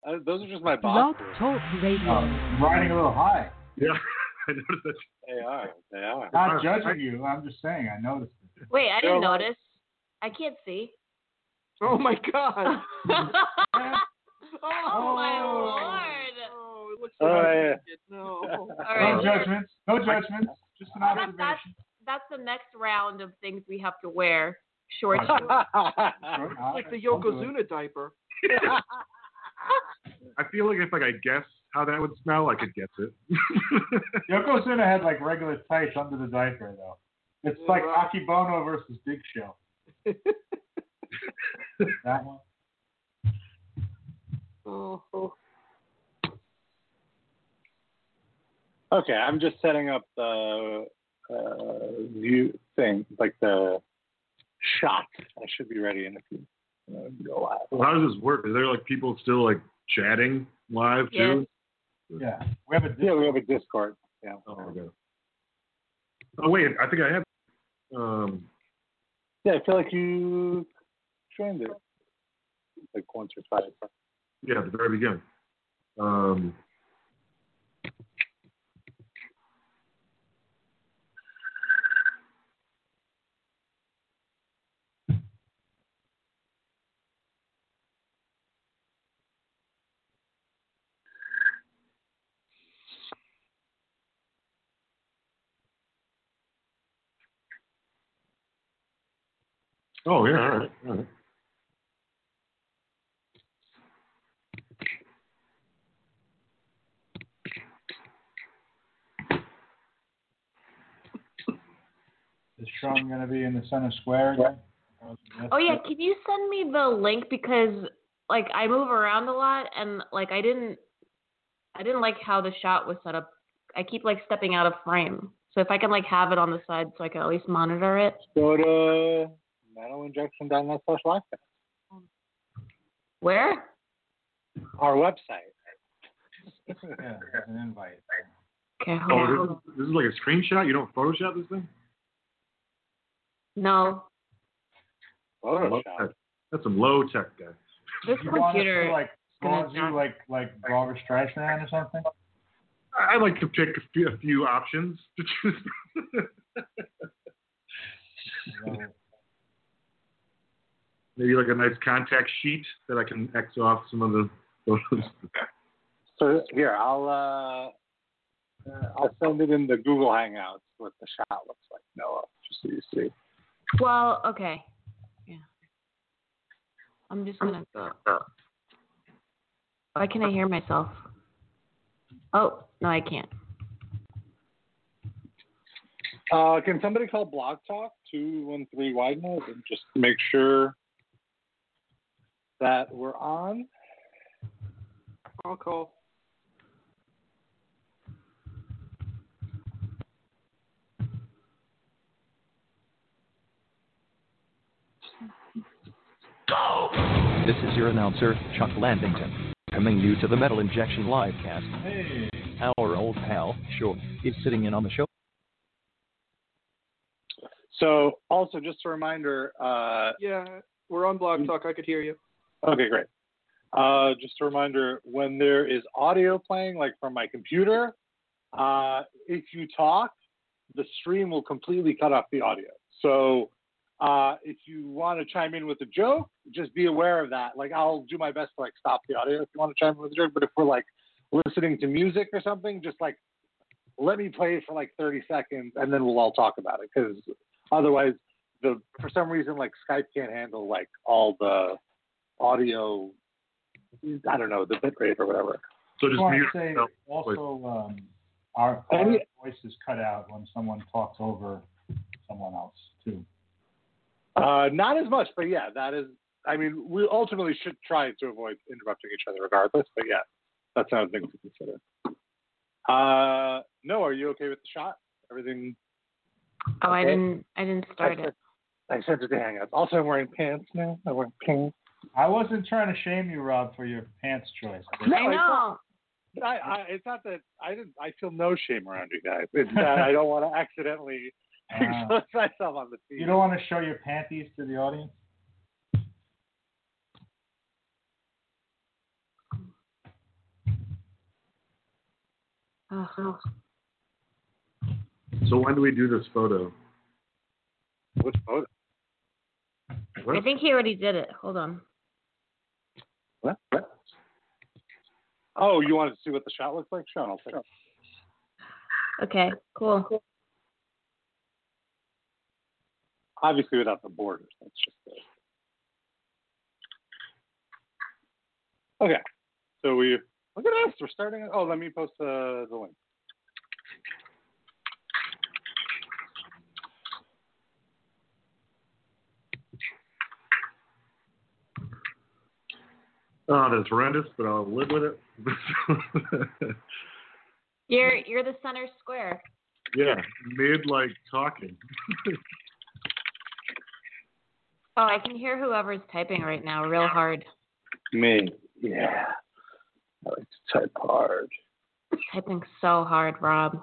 Those are just my Blog boxers. Talk Radio. I'm riding a little high. Yeah, I noticed that. They are. Not judging you. I'm just saying. I noticed it. Wait, I didn't notice. I can't see. Oh my God! Oh my Lord! Oh, it looks Oh, like yeah. No. All No right. judgments. No judgments. Just an observation. That's the next round of things we have to wear. Short Sure. It's like the Yokozuna diaper. I feel like if I guess how that would smell, I could guess it. Yokozuna had like regular tights under the diaper though. It's like Akibono versus Big Show. That one. Oh. Okay, I'm just setting up the view thing, like the shot. I should be ready in a few. Go live. Well, how does this work? Is there like people still like chatting live too? Yeah. We have a We have a Discord. Yeah. Oh, okay. Oh wait, I think I have. Yeah, I feel like you joined it like once or twice. Yeah, at the very beginning. Oh yeah, all right. Is Sean going to be in the center square again? Oh yeah, can you send me the link because like I move around a lot and like I didn't like how the shot was set up. I keep like stepping out of frame. So if I can like have it on the side so I can at least monitor it. Go to metalinjection.net/livecast. Where? Our website. Yeah, there's an invite. Okay, hold on. This is like a screenshot? You don't Photoshop this thing? No. Photoshop. That's some low tech, guys. This You want us computer to like pause you like Barbara Streisand or something? I like to pick a few options to choose from. Maybe like a nice contact sheet that I can X off some of the photos. So here, I'll send it in the Google Hangouts what the shot looks like, Noah, just so you see. Well, okay. Yeah. I'm just gonna go. Why can't I hear myself? Oh, no, I can't. Can somebody call Blog Talk 213 Wideness and just make sure that we're on? I'll call. This is your announcer, Chuck Landington, coming you to the Metal Injection Livecast. Hey. Our old pal, Short, is sitting in on the show. So, also, just a reminder. Yeah, we're on Blog Talk. I could hear you. Okay, great. Just a reminder, when there is audio playing, like from my computer, if you talk, the stream will completely cut off the audio. So, if you want to chime in with a joke, just be aware of that. Like, I'll do my best to like stop the audio if you want to chime in with a joke. But if we're like listening to music or something, just like let me play it for like 30 seconds and then we'll all talk about it. Because otherwise, for some reason, like Skype can't handle like all the audio. I don't know, the bit rate or whatever. So just I mute want to say yourself. also our voice is cut out when someone talks over someone else too. Not as much, but yeah, that is. I mean, we ultimately should try to avoid interrupting each other regardless. But yeah, that's another thing to consider. No, are you okay with the shot? Everything? Oh, okay? I didn't start it. I sent it to Hangouts. Also, I'm wearing pants now. I'm wearing pants. I wasn't trying to shame you, Rob, for your pants choice. No, I know. It's not that I feel no shame around you guys. It's that I don't want to accidentally expose myself on the feed. You don't want to show your panties to the audience? Oh. So when do we do this photo? Which photo? What? I think he already did it. Hold on. What? Oh, you wanted to see what the shot looks like? Sure, I'll take it. Okay, cool. Obviously without the borders. That's just it. Okay. So we look at us. We're starting. Oh, let me post the link. Oh, that's horrendous, but I'll live with it. You're the center square. Yeah, mid like talking. Oh, I can hear whoever's typing right now real hard. Me. Yeah. I like to type hard. Typing so hard, Rob.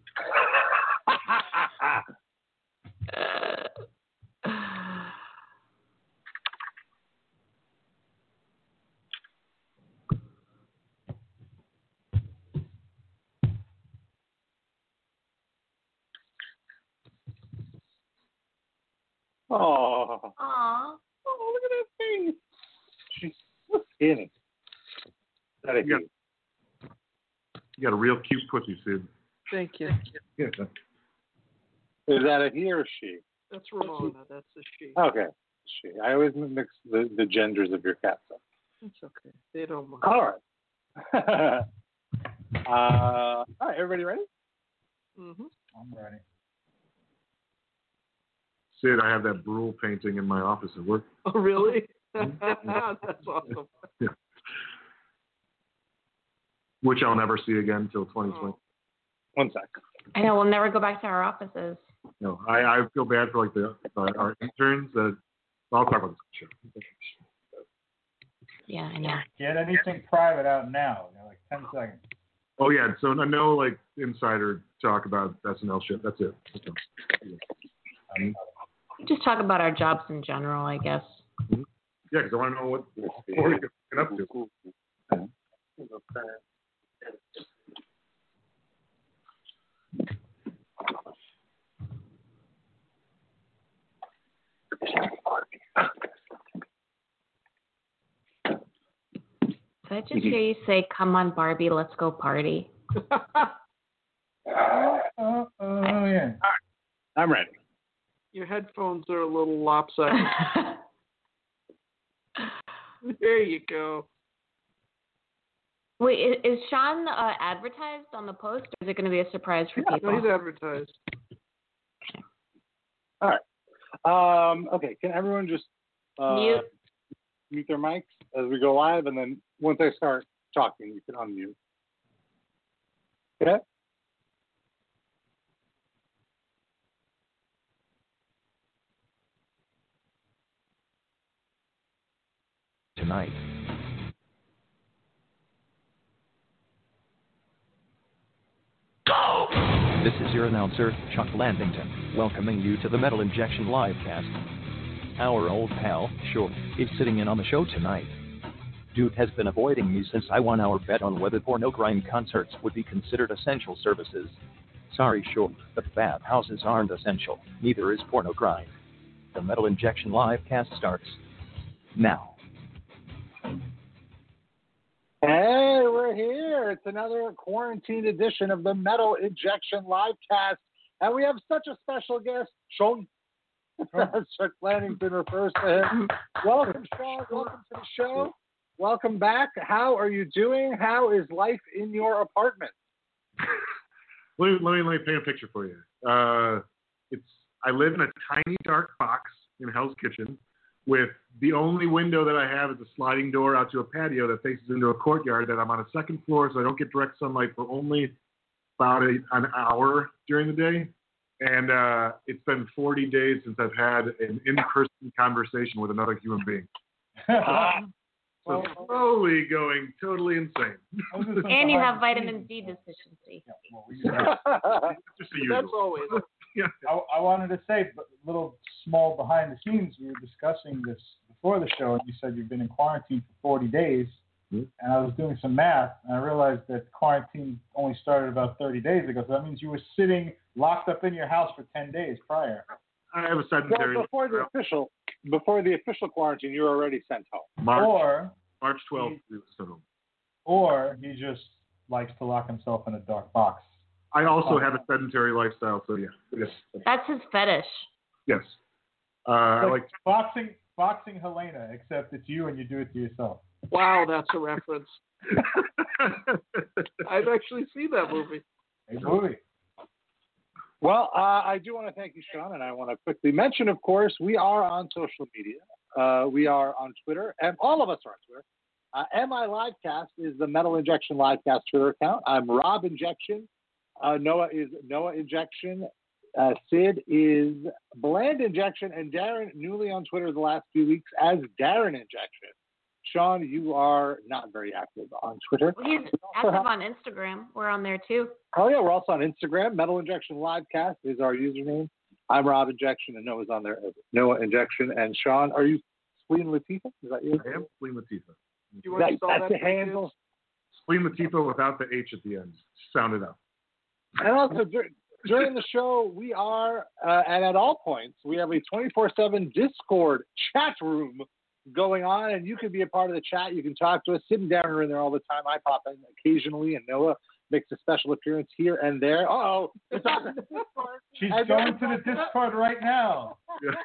Oh. Aw. Oh, look at that face. She's so skinny. Is that a Yeah. he? You got a real cute pussy, Sid. Thank you. Yeah. Is that a he or she? That's Ramona. That's a she. Okay. She. I always mix the genders of your cats up. It's okay. They don't mind. All right. All right, everybody ready? Mm-hmm. I'm ready. Sid, I have that Brule painting in my office at work. Oh, really? That's awesome. Yeah. Which I'll never see again until 2020. Oh. One sec. I know, we'll never go back to our offices. No, I feel bad for like our interns that. I'll talk about this. Sure. Yeah, I know. Get anything private out now. You know, like 10 seconds. Oh yeah, so no like insider talk about SNL shit. That's it. Just talk about our jobs in general, I guess. Yeah, because I want to know what you're up to. Did I just hear you say, "Come on, Barbie, let's go party"? Oh, yeah. I'm ready. Your headphones are a little lopsided. There you go. Wait, is Sean advertised on the post, or is it going to be a surprise for people? No, he's advertised. All right. Okay. Can everyone just mute their mics as we go live, and then once I start talking, you can unmute. Okay. Tonight. Go! This is your announcer, Chuck Landington, welcoming you to the Metal Injection Livecast. Our old pal, Short, is sitting in on the show tonight. Dude has been avoiding me since I won our bet on whether porno grind concerts would be considered essential services. Sorry, Short, but bathhouses aren't essential. Neither is porno grind. The Metal Injection Livecast starts now. Hey, we're here. It's another quarantine edition of the Metal Injection Livecast, and we have such a special guest, Sean. Chuck Landington refers to him. Welcome, Sean. Welcome to the show. Welcome back. How are you doing? How is life in your apartment? Let me paint a picture for you. I live in a tiny dark box in Hell's Kitchen with the only window that I have is a sliding door out to a patio that faces into a courtyard that I'm on a second floor, so I don't get direct sunlight for only about an hour during the day. And it's been 40 days since I've had an in-person conversation with another human being. So slowly going totally insane. And you have vitamin D deficiency. Just the usual. That's always. Yeah. I wanted to say, but little small behind the scenes, we were discussing this before the show, and you said you've been in quarantine for 40 days. and I was doing some math, and I realized that quarantine only started about 30 days ago. So that means you were sitting locked up in your house for 10 days prior. I have a sedentary. Well, before the official quarantine, you were already sent home. March 12th, we were sent home. Or he just likes to lock himself in a dark box. I also have a sedentary lifestyle, so yeah. Yes. That's his fetish. Yes. I like boxing Helena, except it's you and you do it to yourself. Wow, that's a reference. I've actually seen that movie. A movie. Well, I do want to thank you, Sean, and I want to quickly mention, of course, we are on social media. We are on Twitter, and all of us are on Twitter. MI Livecast is the Metal Injection Livecast Twitter account. I'm Rob Injection. Noah is Noah Injection. Sid is Bland Injection, and Darren, newly on Twitter the last few weeks, as Darren Injection. Sean, you are not very active on Twitter. Well, he's active on Instagram. We're on there too. Oh, yeah, we're also on Instagram. Metal Injection Livecast is our username. I'm Rob Injection, and Noah's on there as Noah Injection. And Sean, are you Spleen Latifah? Is that you? I am Spleen Latifah. You want to spell That's that the handle. Spleen Latifah without the H at the end. Sound it out. And also, during the show, we are, and at all points, we have a 24/7 Discord chat room going on, and you can be a part of the chat. You can talk to us. Sid and Darren are in there all the time. I pop in occasionally, and Noah makes a special appearance here and there. Uh-oh. It's on the Discord. She's going to the Discord right now.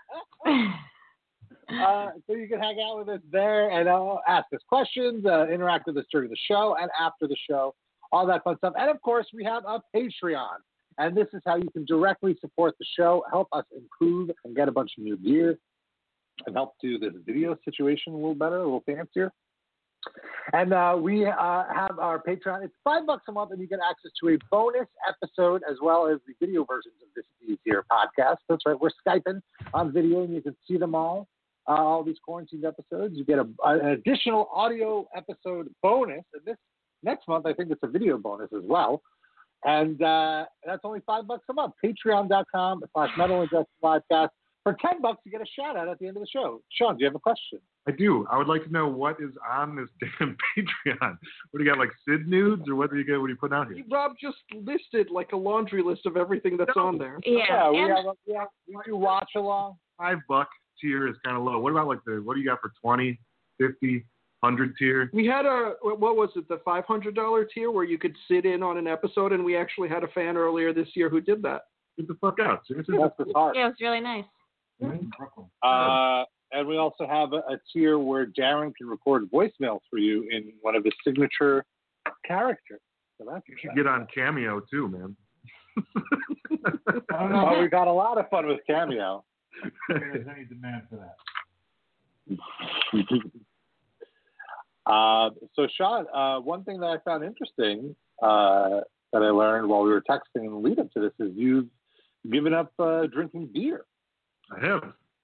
So you can hang out with us there and ask us questions, interact with us during the show and after the show, all that fun stuff. And, of course, we have a Patreon. And this is how you can directly support the show, help us improve and get a bunch of new gear, and help do this video situation a little better, a little fancier. And we have our Patreon. It's $5 a month, and you get access to a bonus episode as well as the video versions of these here podcasts. That's right. We're Skyping on video, and you can see them all these quarantined episodes. You get an additional audio episode bonus. And this next month, I think it's a video bonus as well. And that's only $5 a month. Patreon.com/Metal Injection Livecast. For $10, you get a shout out at the end of the show. Sean, do you have a question? I do. I would like to know what is on this damn Patreon. What do you got, like Sid nudes, or what do you get? What are you putting out here? Rob just listed like a laundry list of everything that's on there. Yeah. We do watch along. $5 tier is kind of low. What about like what do you got for 20, 50, 100 tier? We had what was it, the $500 tier where you could sit in on an episode, and we actually had a fan earlier this year who did that. Get the fuck out. Seriously? That's the heart. Yeah, it was really nice. And we also have a tier where Darren can record voicemails for you in one of his signature characters. So that's You should get on Cameo too, man. I don't know we got a lot of fun with Cameo. if there's any demand for that. So, Sean, one thing that I found interesting that I learned while we were texting in the lead up to this is you've given up drinking beer. I have.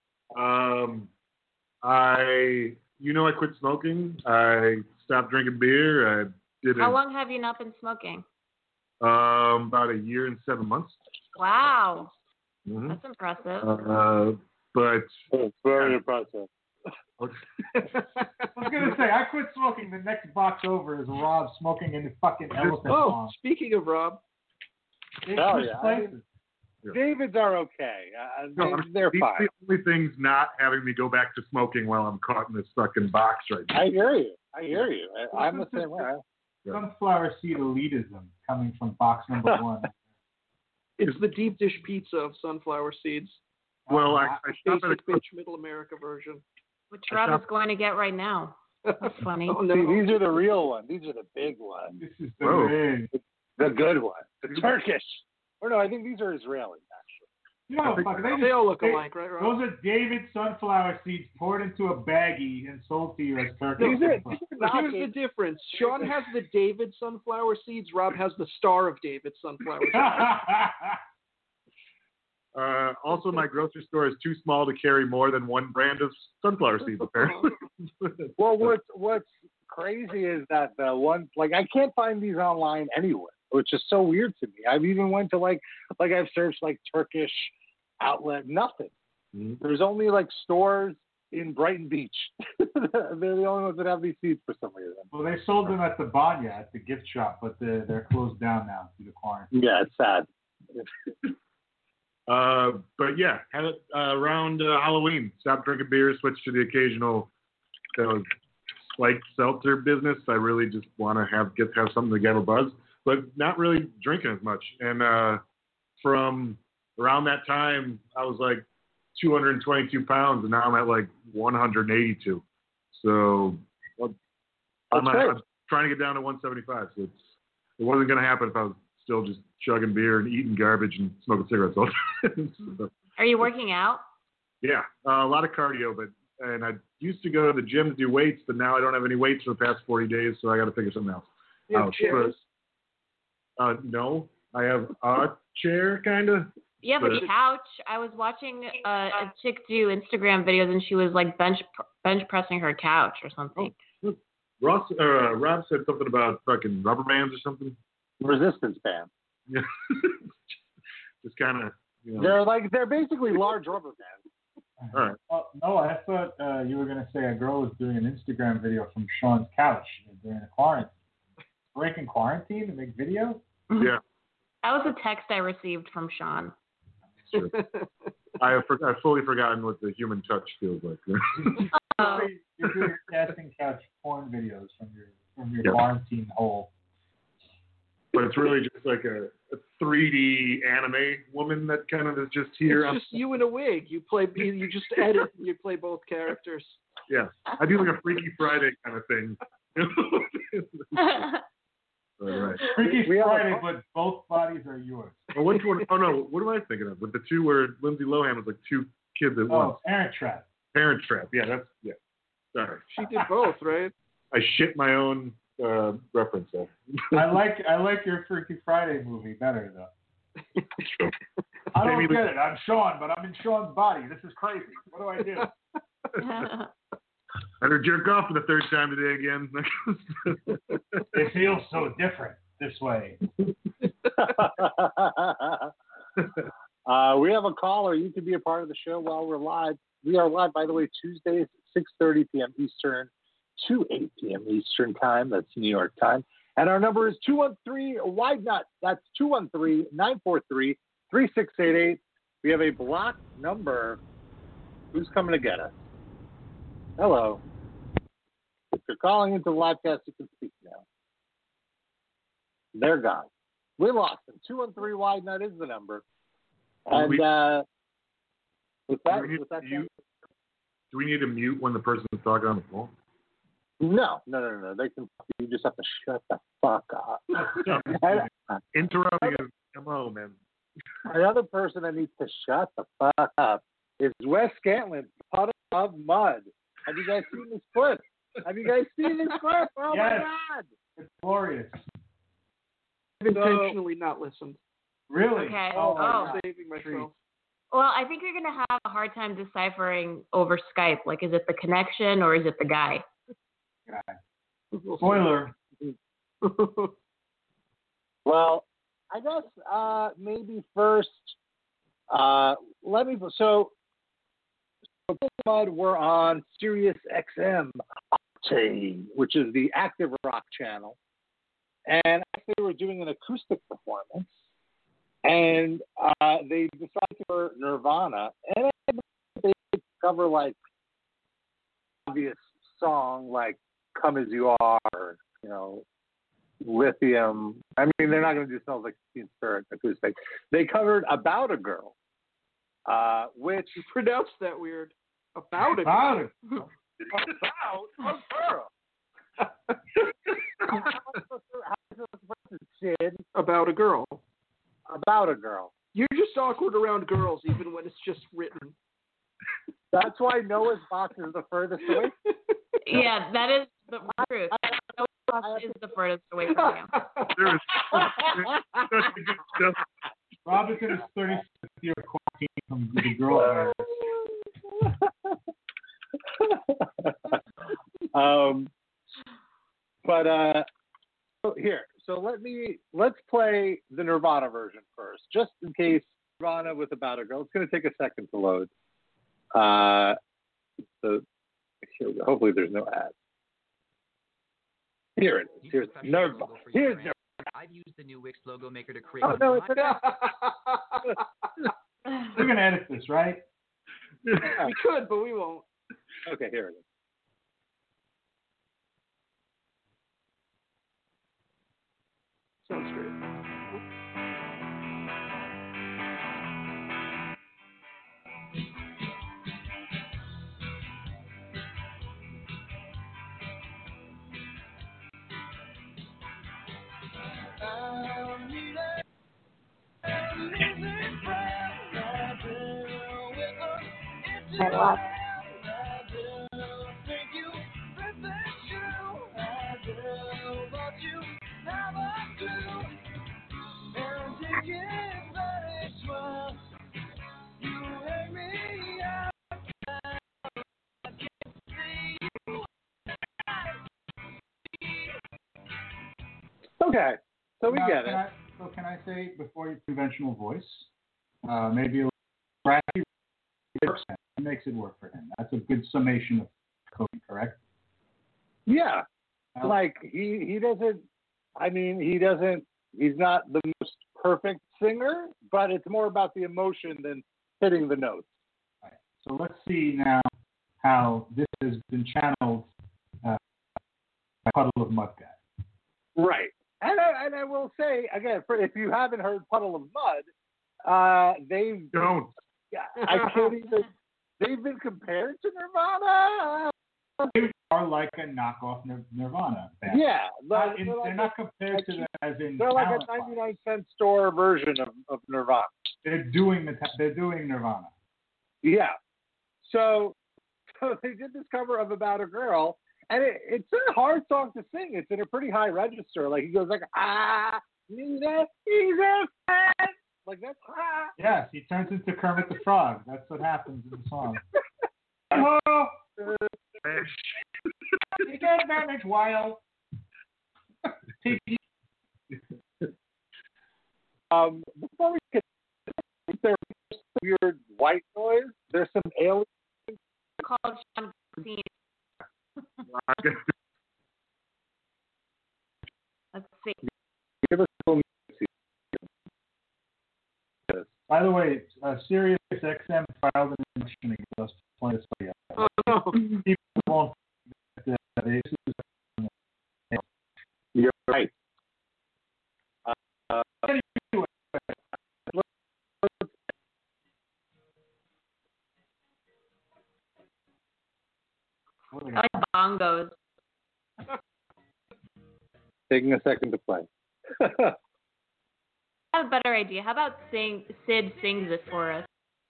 I quit smoking. I stopped drinking beer. I did How long have you not been smoking? About a year and 7 months. Wow. Mm-hmm. That's impressive. But It's very impressive. I was going to say, I quit smoking. The next box over is Rob smoking in the fucking elephant Oh, farm. speaking of Rob, They Oh, switch yeah. places. David's are okay. They're these fine. are the only things not having me go back to smoking while I'm caught in this fucking box right now. I hear you. I'm the same way. Sunflower seed elitism coming from box number 1. it's the deep dish pizza of sunflower seeds. Well, I shop at a Basic bitch middle America version. Which Rob is going to get right now. That's funny. Oh, no. See, these are the real ones. These are the big ones. This is the Whoa. way. The good ones. The Turkish. Or no, I think these are Israeli, actually. You know, fuck, They all look alike, right, Rob? Those are David sunflower seeds poured into a baggie and sold to you as turkey. These are not Here's the difference. Sean has the David sunflower seeds. Rob has the Star of David sunflower seeds. Also, my grocery store is too small to carry more than one brand of sunflower seeds, apparently. Well, what's crazy is that the one, like, I can't find these online anywhere, which is so weird to me. I've even went to like I've searched like Turkish outlet, nothing. Mm-hmm. There's only like stores in Brighton Beach. They're the only ones that have these seats for some reason. Well, they sold them at the Banya, at the gift shop, but they're closed down now due to quarantine. Yeah, it's sad. But yeah, had it around Halloween. Stopped drinking beer, switched to the occasional slight seltzer business. I really just want to have something to get a buzz, but not really drinking as much. And from around that time, I was like 222 pounds, and now I'm at like 182. So I'm trying to get down to 175. So it wasn't going to happen if I was still just chugging beer and eating garbage and smoking cigarettes all the time. So, Are you working out? yeah, a lot of cardio, and I used to go to the gym to do weights, but now I don't have any weights for the past 40 days, so I got to figure something else out. No, I have a chair, kind of. You have a couch. I was watching a chick do Instagram videos, and she was like bench pressing her couch or something. Oh, Rob said something about fucking rubber bands or something. Resistance band. Yeah. Just kind of, you know. They're basically large rubber bands. All right. Oh, no, I thought you were going to say a girl was doing an Instagram video from Sean's couch during the quarantine. Breaking quarantine to make video? Yeah. That was a text I received from Sean. Sure. I've fully forgotten what the human touch feels like. Oh. You're doing casting couch porn videos from your quarantine hole. But it's really just like a 3D anime woman that kind of is just here. It's just you in a wig. You just edit. You play both characters. Yeah, I do like a Freaky Friday kind of thing. All right. Freaky Friday, but both bodies are yours. Well, which one? Oh no, what am I thinking of? With the two where Lindsay Lohan was like two kids at once. Oh, Parent Trap. Parent Trap. Yeah, Sorry. She did both, right? I shit my own reference there. I like your Freaky Friday movie better though. I don't Maybe get it. I'm Sean, but I'm in Sean's body. This is crazy. What do I do? I had to jerk off for the third time today again. It feels so different this way. We have a caller. You can be a part of the show while we're live. We are live, by the way, Tuesdays, 6:30 p.m. Eastern to 8 p.m. Eastern time. That's New York time. And our number is 213-WIDE-NUT. That's 213-943-3688. We have a blocked number. Who's coming to get us? Hello. If you're calling into the live cast, you can speak now. They're gone. We lost them. 213-WIDE-NUT is the number. And with that, do we need to mute when the person is talking on the phone? No. They can. You just have to shut the fuck up. Interrupting is hello, man. Another person that needs to shut the fuck up is Wes Scantlin, Puddle of Mud. Have you guys seen this clip? Oh Yes. my God! It's glorious. I've intentionally not listened. Really? Okay. I'm saving myself. Well, I think you're going to have a hard time deciphering over Skype. Like, is it the connection or is it the guy? Spoiler. Well, I guess maybe first, So, Mud, we're on Sirius XM, which is the active rock channel, and they were doing an acoustic performance, and they decided for Nirvana, and they cover like obvious song like "Come as You Are," or, Lithium. I mean, they're not going to do "Smells Like Teen Spirit" acoustic. They covered "About a Girl," which you pronounced that weird. About a girl. Sid. About a girl. About a girl. You're just awkward around girls, even when it's just written. That's why Noah's box is the furthest away. Yeah, that is the truth. Noah's box is the furthest away from you. There is such a good stuff. Robinson is 36th year quarantine from the girl. Let's play the Nirvana version first, just in case. Nirvana with About a Girl. It's going to take a second to load. So here we go. Hopefully there's no ads. Here it is. Here's Nerdbot. Here's Nerdbot. I've used the new Wix logo maker to create. Oh, no, it's an ad. We're going to edit this, right? We could, but we won't. Okay, here it is. Sounds great. I love. Okay, so we Now, get it. Can I say, before your conventional voice, maybe a little scratchy, it makes it work for him. That's a good summation of Cody, correct? Yeah, Now, like he doesn't. I mean, he's not the most perfect singer, but it's more about the emotion than hitting the notes. right. So let's see now how this has been channeled by Puddle of Mud Guy. Right. And I will say again, if you haven't heard Puddle of Mud, they've Don't. I can't even. They've been compared to Nirvana. They are like a knockoff Nirvana band. Yeah, They're not compared to them as in they're like a talent-wise. 99-cent store version of Nirvana. They're doing Nirvana. Yeah. So they did this cover of About a Girl, and it's a hard song to sing. It's in a pretty high register. Like he goes like he's a fan. Like that's Yes, he turns into Kermit the Frog. That's what happens in the song. Oh, you can't manage wild. Before we get there's weird white noise. There's some alien. Called Sean Green. Let's see. Give us a little music. By the way, Sirius XM filed an injunction against us for playing this audio. Oh, no. People won't. This is You're right. I like bongos. Taking a second to play. I have a better idea. How about Sid sings this for us?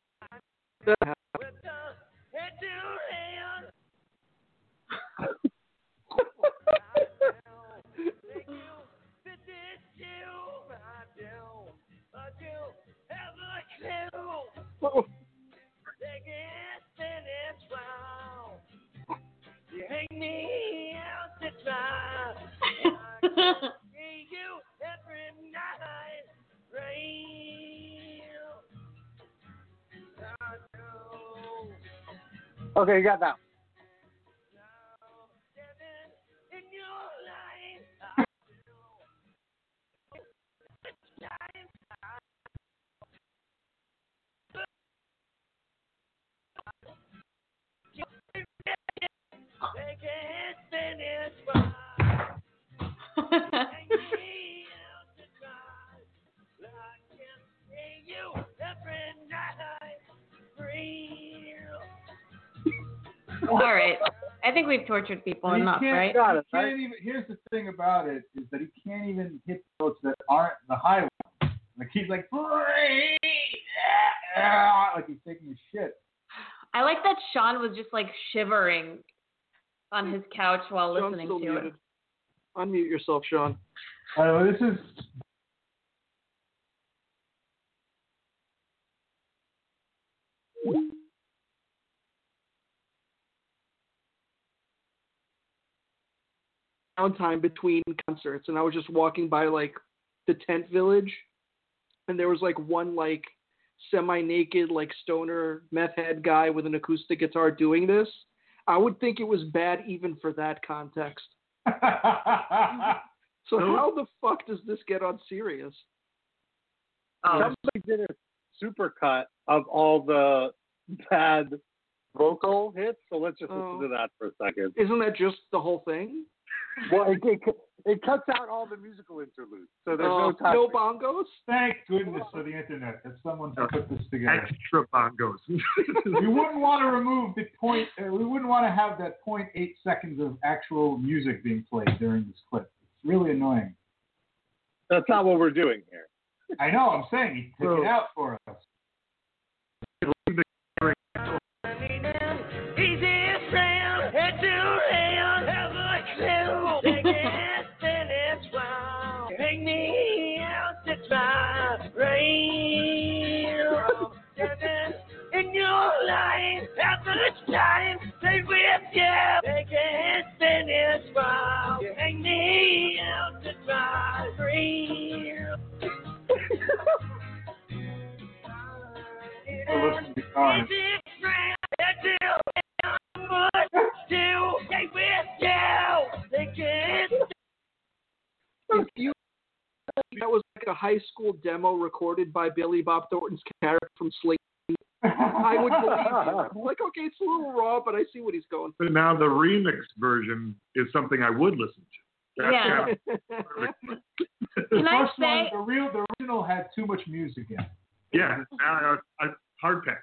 Okay, you got that. All right. I think we've tortured people He enough, can't- right? Got it, Can't right? even, here's the thing about it is that he can't even hit notes that aren't the high ones. Like he's like, like he's taking his shit. I like that Sean was just like shivering on his couch while Sean's listening still to muted. it. Unmute yourself, Sean. This is Downtime between concerts, and I was just walking by like the tent village, and there was like one like semi-naked like stoner meth head guy with an acoustic guitar doing this, I would think it was bad even for that context. So how the fuck does this get on Sirius? Somebody did a supercut of all the bad vocal hits, so let's just listen to that for a second. Isn't that just the whole thing? Well, it cuts out all the musical interludes, so there's no time. No bongos? Thank goodness for the internet that someone put this together. Extra bongos. We wouldn't want to remove the point. We wouldn't want to have that 0.8 seconds of actual music being played during this clip. It's really annoying. That's not what we're doing here. I know. I'm saying he took it out for us. In your life, how much time stay with you? They can't finish while you hang me out to dry. Listen to guitar. If you that was like a high school demo recorded by Billy Bob Thornton's character from Slate, I would believe you. I'm like, okay, it's a little raw, but I see what he's going for. But now the remix version is something I would listen to. Yeah. The I first say- one, the original had too much music in it. Yeah, hard pass.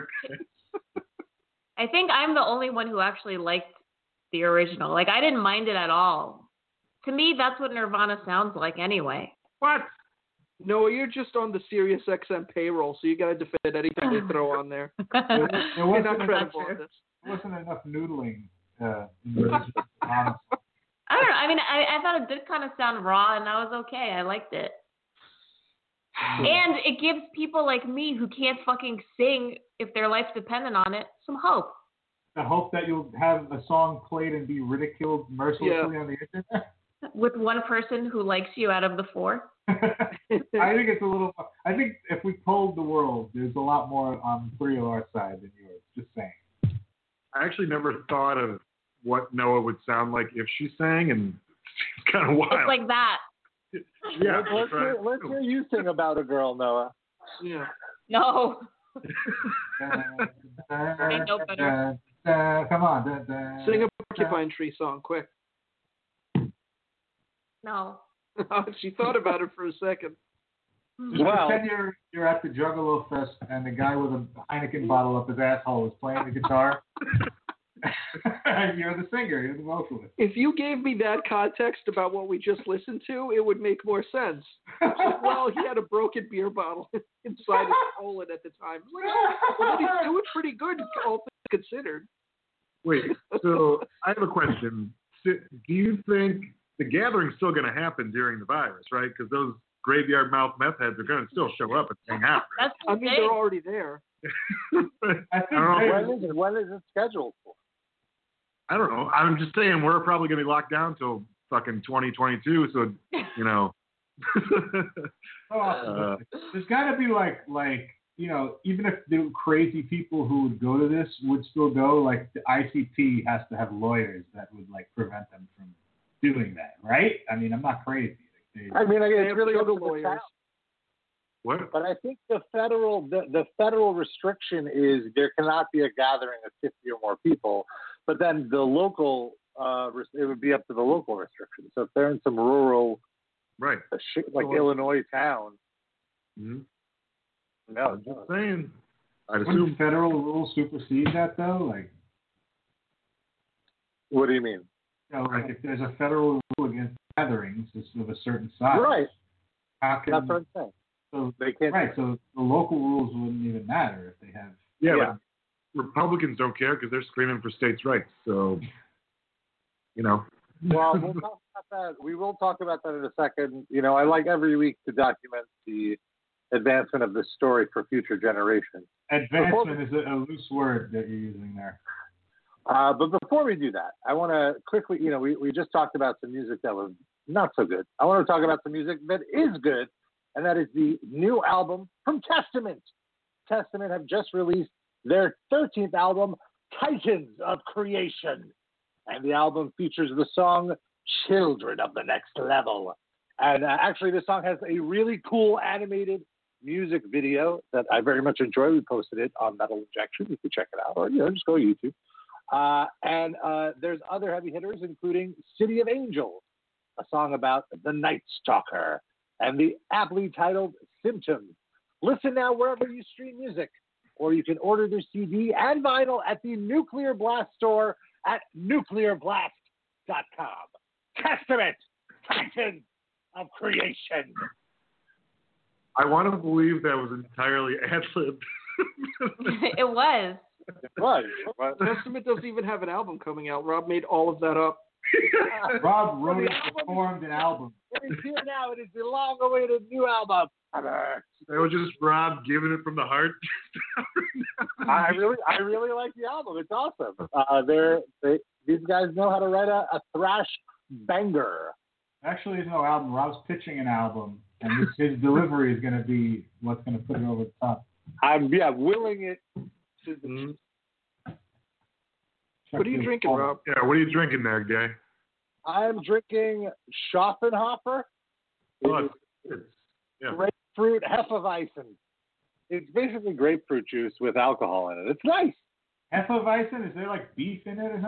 I think I'm the only one who actually liked the original. Like, I didn't mind it at all. To me, that's what Nirvana sounds like anyway. What? No, you're just on the Sirius XM payroll, so you got to defend anything they throw on there. There You're wasn't not enough- credible on this. there wasn't enough noodling in the original, honestly. I don't know. I mean, I thought it did kind of sound raw, and that was okay. I liked it. And it gives people like me who can't fucking sing if their life's dependent on it some hope. The hope that you'll have a song played and be ridiculed mercilessly on the internet. With one person who likes you out of the four. I think it's a little. I think if we polled the world, there's a lot more on 3 of our side than yours. Just saying. I actually never thought of what Noah would sound like if she sang, and it's kind of wild. It's like that. Yeah, Let's hear you sing about a girl, Noah. Yeah. No. I know better. Come on. Sing a Porcupine Tree song, quick. No. She thought about it for a second. Just Well- pretend you're at the Juggalo Fest and the guy with a Heineken bottle up his asshole is playing the guitar. You're the singer. You're the vocalist. If you gave me that context about what we just listened to, it would make more sense. Well, he had a broken beer bottle inside his colon at the time. Like, well, then he's doing pretty good, all things considered. Wait, so I have a question. Do you think the gathering's still going to happen during the virus, right? Because those graveyard mouth meth heads are going to still show up and hang out, right? That's I mean, they're already there. I think When is it scheduled for? I don't know. I'm just saying we're probably going to be locked down till fucking 2022. So, you know. there's got to be like even if the crazy people who would go to this would still go, like the ICP has to have lawyers that would like prevent them from doing that, right? I mean, I'm not crazy. I mean, They it's have really up to the lawyers. town. What? But I think the federal restriction is there cannot be a gathering of 50 or more people. But then the local, it would be up to the local restrictions. So if they're in some rural, Right. Illinois town, Mm-hmm. no, I'm just saying. I'd Wouldn't assume. federal rules supersede that though? Like, what do you mean? like if there's a federal rule against gatherings of a certain size, Right. How can That's what I'm saying. so They can't. right? So the local rules wouldn't even matter if they have. Yeah, Yeah. but Republicans don't care because they're screaming for states' rights. So, you know. Well, we'll talk about that. We will talk about that in a second. You know, I like every week to document the advancement of this story for future generations. Advancement is a loose word that you're using there. But before we do that, I want to quickly, we just talked about some music that was not so good. I want to talk about some music that is good, and that is the new album from Testament. Testament have just released their 13th album, Titans of Creation. And the album features the song Children of the Next Level. And actually, this song has a really cool animated music video that I very much enjoy. We posted it on Metal Injection. You can check it out, or just go to YouTube. And there's other heavy hitters, including City of Angels, a song about the Night Stalker, and the aptly titled Symptoms. Listen now wherever you stream music, or you can order their CD and vinyl at the Nuclear Blast store at nuclearblast.com. Testament, Titans of Creation. I want to believe that was entirely ad-libbed. It was. It was. Testament doesn't even have an album coming out. Rob made all of that up. Rob wrote and performed an album. It is here now. It is the long-awaited new album. That was just Rob giving it from the heart. I really like the album. It's awesome. These guys know how to write a thrash banger. Actually, there's no album. Rob's pitching an album, and his delivery is going to be what's going to put it over the top. I'm willing it to the What are you drinking, Rob? Yeah, what are you drinking there, guy? I'm drinking Schaffenhofer. It's Grapefruit Hefeweizen. It's basically grapefruit juice with alcohol in it. It's nice. Hefeweizen? Is there like beef in it or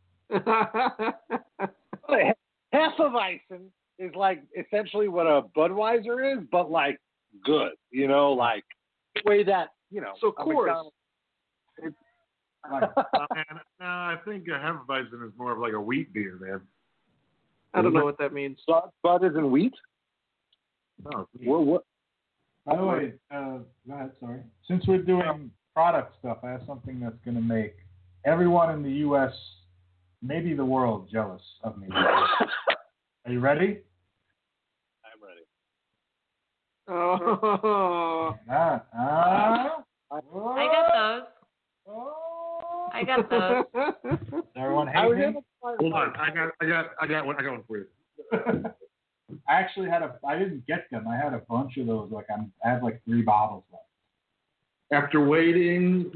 something? Hefeweizen is like essentially what a Budweiser is, but like good. Like the way that So Coors. I think Hefeweizen is more of like a wheat beer, man. I don't know what that means. Bud isn't wheat? No. What? By the way, go ahead, sorry. Since we're doing product stuff, I have something that's going to make everyone in the U.S., maybe the world, jealous of me. Are you ready? I'm ready. Oh. I got those. I got those. Everyone hate me? Hold on, I got one for you. I actually I didn't get them. I had a bunch of those. I have like 3 bottles left. After waiting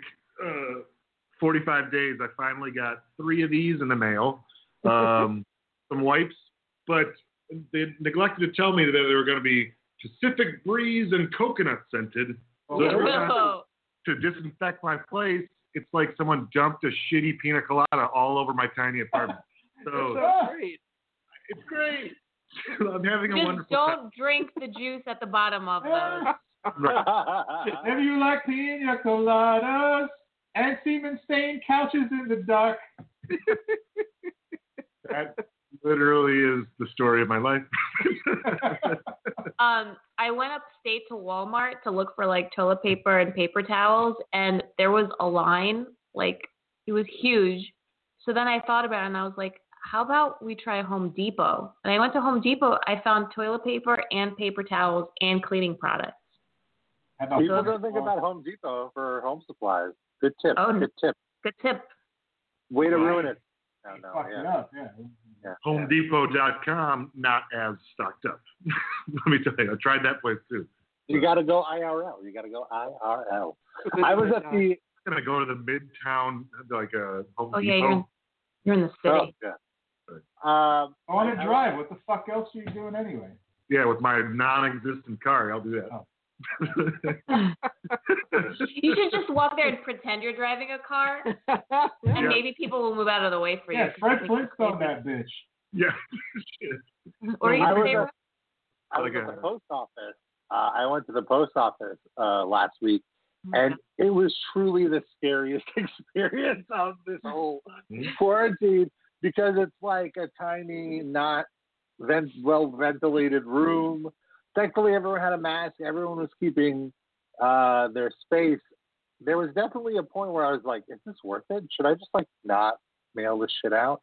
45 days, I finally got 3 of these in the mail. Some wipes, but they neglected to tell me that they were going to be Pacific Breeze and coconut scented. So every time to disinfect my place, it's like someone dumped a shitty pina colada all over my tiny apartment. So That sounds great. it's great. I'm having a Just wonderful don't time. drink the juice at the bottom of those. If you like pina coladas and semen-stained couches in the dark. That literally is the story of my life. I went upstate to Walmart to look for like toilet paper and paper towels, and there was a line, like it was huge. So then I thought about it, and I was like, how about we try Home Depot? And I went to Home Depot. I found toilet paper and paper towels and cleaning products. People don't think about Home Depot for home supplies. Good tip. Oh, Good tip. Good tip. Way to ruin it. HomeDepot.com, not as stocked up. Let me tell you, I tried that place too. You got to go IRL. I was at the. I'm gonna go to the Midtown Home Depot. Yeah, you're in the city. Oh, yeah. On a drive. What the fuck else are you doing anyway? Yeah, with my non-existent car, I'll do that. Oh. You should just walk there and pretend you're driving a car, and maybe people will move out of the way for you. Yeah, Fred Flintstone that bitch. Yeah. Or you I say, was at the post office. I went to the post office last week, and it was truly the scariest experience of this whole quarantine, because it's like a tiny, not well-ventilated room. Thankfully, everyone had a mask. Everyone was keeping their space. There was definitely a point where I was like, is this worth it? Should I just not mail this shit out?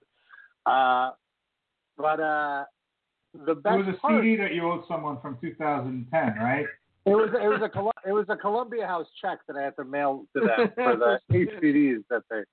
But the best It was a part, CD that you owed someone from 2010, right? It was a Columbia House check that I had to mail to them for the 8 CDs that they.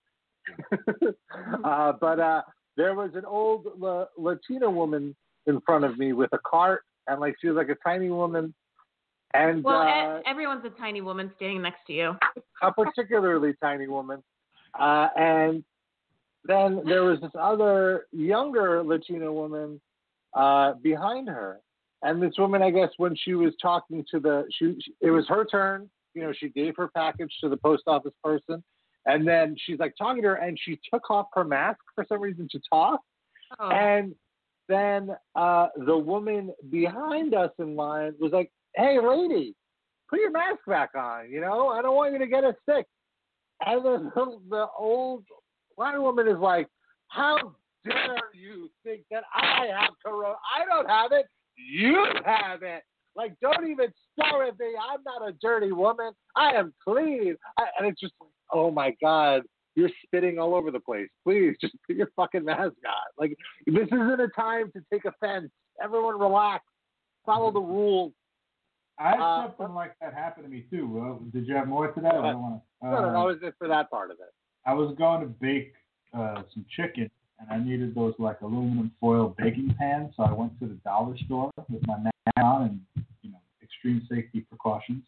But there was an old Latina woman in front of me with a cart, and she was like a tiny woman, and well, everyone's a tiny woman standing next to you. a particularly tiny woman, And then there was this other younger Latina woman behind her. And this woman, I guess, when she was talking to it was her turn. You know, she gave her package to the post office person. And then she's like talking to her, and she took off her mask for some reason to talk. Oh. And then the woman behind us in line was like, "Hey, lady, put your mask back on. You know, I don't want you to get us sick." And then the old white woman is like, "How dare you think that I have corona? I don't have it. You have it. Like, don't even stare at me. I'm not a dirty woman. I am clean." And it's just like, oh my God, you're spitting all over the place. Please just put your fucking mask on. Like, this isn't a time to take offense. Everyone relax. Follow the rules. I had something like that happen to me too. Did you have more to that? I don't want to. No, that was it for that part of it. I was going to bake some chicken, and I needed those like aluminum foil baking pans. So I went to the dollar store with my mask on and extreme safety precautions.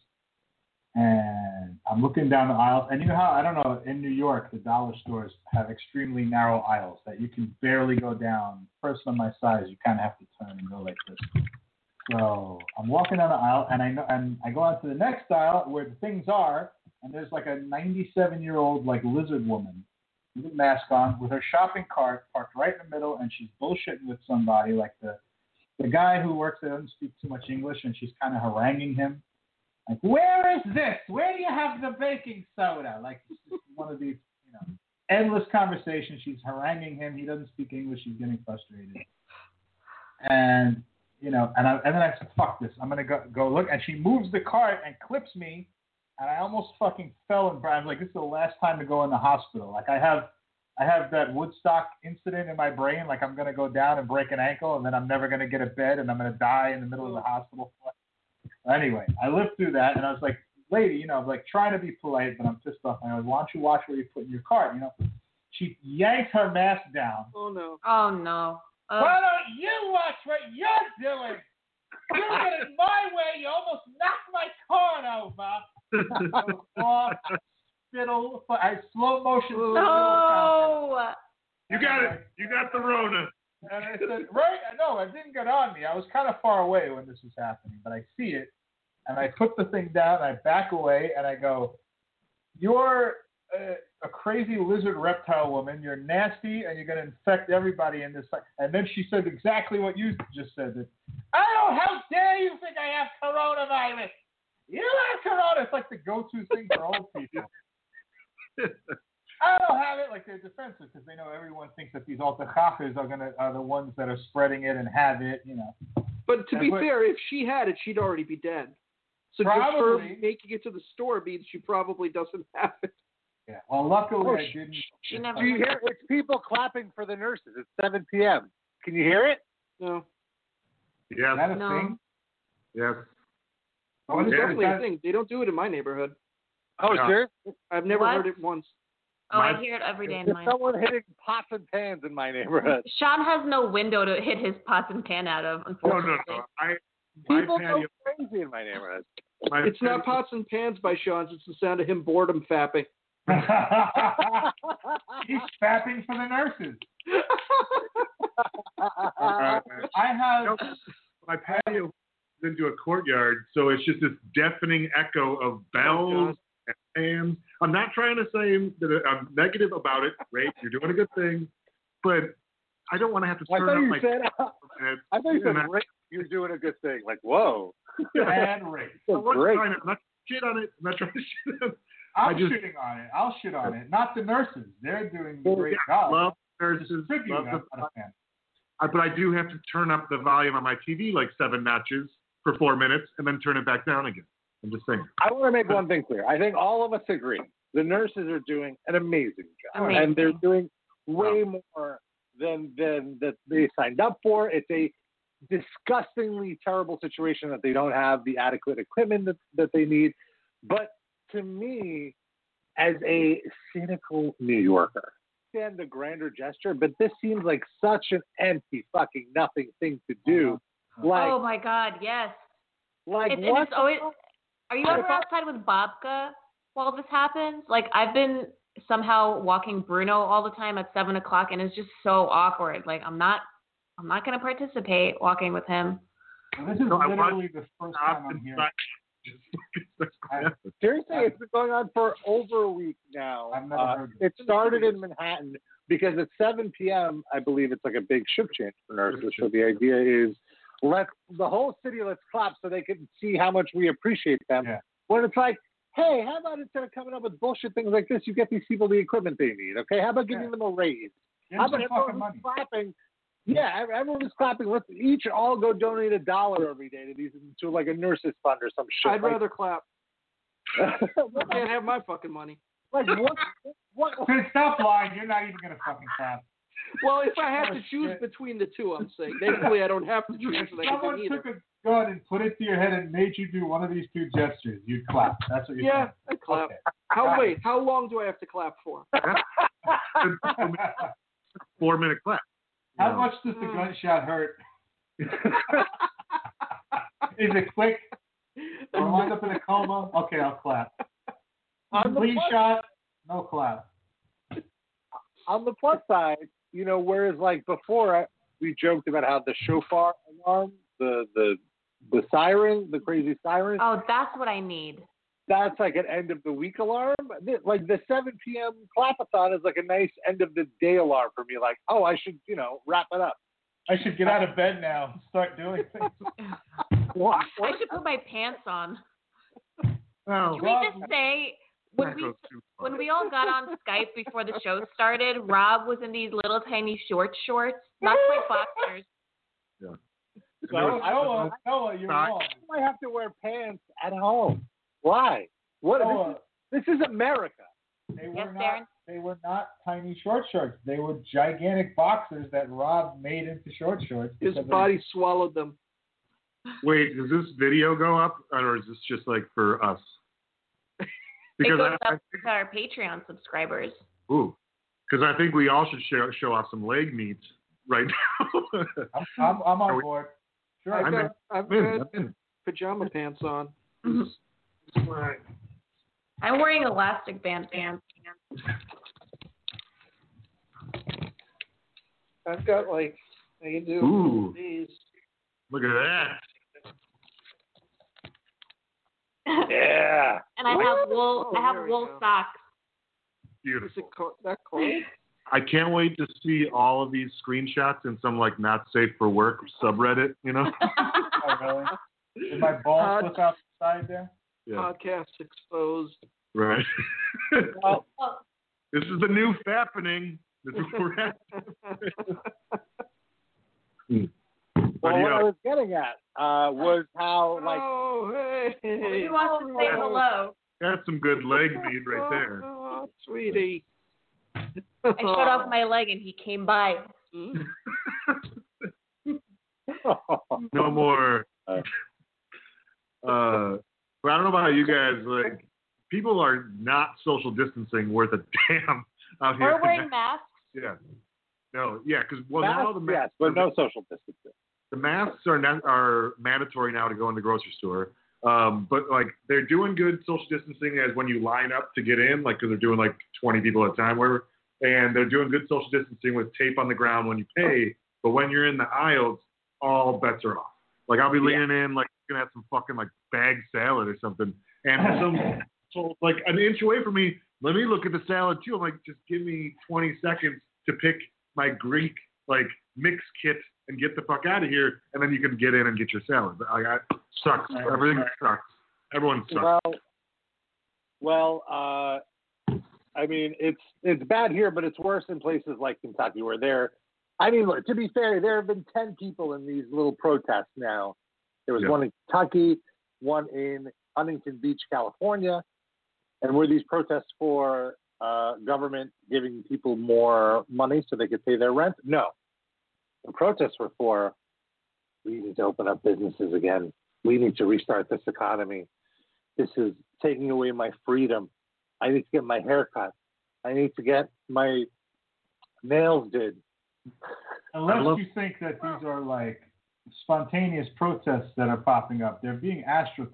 And I'm looking down the aisles, and you know how, I don't know, in New York, the dollar stores have extremely narrow aisles that you can barely go down. Person of my size, you kind of have to turn and go like this. So I'm walking down the aisle, and I go on to the next aisle where the things are, and there's like a 97-year-old like lizard woman with a mask on, with her shopping cart parked right in the middle, and she's bullshitting with somebody, like the guy who works there doesn't speak too much English, and she's kind of haranguing him. Like, where is this? Where do you have the baking soda? Like, it's just one of these, endless conversations. She's haranguing him. He doesn't speak English. She's getting frustrated. And, and then I said, fuck this. I'm going to go look. And she moves the cart and clips me. And I almost fucking fell. And I'm like, this is the last time to go in the hospital. Like, I have that Woodstock incident in my brain. Like, I'm going to go down and break an ankle, and then I'm never going to get a bed, and I'm going to die in the middle of the hospital. Anyway, I lived through that, and I was like, lady, I'm like trying to be polite, but I'm pissed off. And I was, why don't you watch where you put in your cart? She yanks her mask down. Oh, no. Oh, no. Why don't you watch what you're doing? You're getting my way. You almost knocked my cart over. Spittle, slow motion. No. You got it. You got the Rona. And I said, right? No, it didn't get on me. I was kind of far away when this was happening, but I see it, and I put the thing down, and I back away, and I go, "You're a crazy lizard reptile woman. You're nasty, and you're going to infect everybody in this." And then she said exactly what you just said. That, "Oh, how dare you think I have coronavirus? You have corona." It's like the go-to thing for old people. I don't have it. Like, they're defensive because they know everyone thinks that these altachachas are the ones that are spreading it and have it, But to be fair, if she had it, she'd already be dead. So just her making it to the store means she probably doesn't have it. Yeah. Well, luckily I didn't. She never. Do you hear? It's people clapping for the nurses. It's 7 p.m. Can you hear it? No. Yes. Is that a No. thing? Yes. Oh, It's is definitely that- a thing. They don't do it in my neighborhood. Oh, Yeah. sure. I've never What? heard it once. Oh, I hear it every day in There's mine. someone hitting pots and pans in my neighborhood. Sean has no window to hit his pots and pan out of, unfortunately. No. My People go patio. crazy in my neighborhood. It's not pots and pans by Sean's. It's the sound of him boredom fapping. He's fapping for the nurses. Uh, I have. my patio is into a courtyard, so it's just this deafening echo of bells and fans. I'm not trying to say that I'm negative about it. Ray, you're doing a good thing, but I don't want to have to I turn thought up you my. said. I thought you said, "Rick, you're doing a good thing." Like, whoa. And rape. That's I'm great. not shit on it. I'm not trying to shit on it. I'm shitting on it. I'll shit on it. Not the nurses. They're doing a great job. Love nurses. Distribute, Love I'm not a fan. but I do have to turn up the volume on my TV like 7 notches for 4 minutes and then turn it back down again. I'm just saying. I want to make one thing clear. I think all of us agree. The nurses are doing an amazing job. Amazing. And they're doing way more than that they signed up for. It's a disgustingly terrible situation that they don't have the adequate equipment that they need. But to me, as a cynical New Yorker, I understand the grander gesture, but this seems like such an empty fucking nothing thing to do. Like, Oh my God, yes. like And what? it's always. Are you ever outside with babka while this happens? Like, I've been somehow walking Bruno all the time at 7 o'clock, and it's just so awkward. Like I'm not going to participate walking with him. Well, this is literally the first time I'm hearing. Seriously, it's been going on for over a week now. I've never heard it started in Manhattan because at 7 p.m., I believe it's like a big shift change for nurses. So the idea is let the whole city let's clap so they can see how much we appreciate them. Yeah. When it's like, hey, how about instead of coming up with bullshit things like this, you get these people the equipment they need, okay? How about giving them a raise? How about everyone who's clapping? Yeah, everyone who's clapping. Let's each all go donate $1 every day to these to like a nurses fund or some shit. I'd rather clap. I can't have my fucking money. Like what? Dude, stop lying. You're not even gonna fucking clap. Well, if I had to choose between the two, I'm saying. Thankfully, I don't have to choose. If someone took a gun and put it to your head and made you do one of these two gestures, you'd clap. That's what you're saying. Yeah, I'd clap. Okay. How long do I have to clap for? 4-minute clap. How much does the gunshot hurt? Is it quick? Or wind up in a coma? Okay, I'll clap. Clean shot, no clap. On the plus side, whereas like before we joked about how the shofar alarm, the siren, the crazy siren. Oh, that's what I need. That's like an end of the week alarm. Like the 7 p.m. clapathon is like a nice end of the day alarm for me. Like, oh, I should, wrap it up. I should get out of bed now and start doing things. What? I should put my pants on. Oh, Can we just say when we all got on Skype before the show started, Rob was in these little tiny shorts, not quite boxers. Yeah. Noah, you're wrong. I have to wear pants at home. Why? What? This is America. They were not tiny shorts. They were gigantic boxers that Rob made into shorts. His body swallowed them. Wait, does this video go up, or is this just like for us? Because it goes up to our Patreon subscribers. Ooh, because I think we all should show off some leg meat right now. I'm on board. Sure, I've got pajama pants on. Right. I'm wearing elastic band pants. I've got I can do these. Look at that. Yeah. And I have wool. I have wool socks. Beautiful. Is it that cold? I can't wait to see all of these screenshots in some not safe for work subreddit. Oh, really? Did my balls slip out the side there? Yeah. Podcast exposed. Right. This is the new fappening. This is where we're at. Well, what I was getting at was how He wants to say hello. That's some good leg meat right there. Oh, sweetie. I shut off my leg and he came by. No more. But I don't know about you guys. People are not social distancing worth a damn out here. We're wearing masks. Yeah. No. Yeah. Because masks, now the masks. Yes, but no social distancing. The masks are mandatory now to go in the grocery store. But they're doing good social distancing as when you line up to get in, because they're doing 20 people at a time, whatever. And they're doing good social distancing with tape on the ground when you pay. But when you're in the aisles, all bets are off. I'll be leaning in, gonna have some fucking bag salad or something, and so an inch away from me. Let me look at the salad too. I'm just give me 20 seconds to pick my Greek mix kit and get the fuck out of here, and then you can get in and get your salad. Sucks. Everything sucks. Everyone sucks. Well, I mean, it's bad here, but it's worse in places like Kentucky where to be fair, there have been 10 people in these little protests now. There was one in Kentucky, one in Huntington Beach, California, and were these protests for government giving people more money so they could pay their rent? No. The protests were for, we need to open up businesses again. We need to restart this economy. This is taking away my freedom. I need to get my hair cut. I need to get my nails did. Unless you think that these are spontaneous protests that are popping up, they're being astroturfed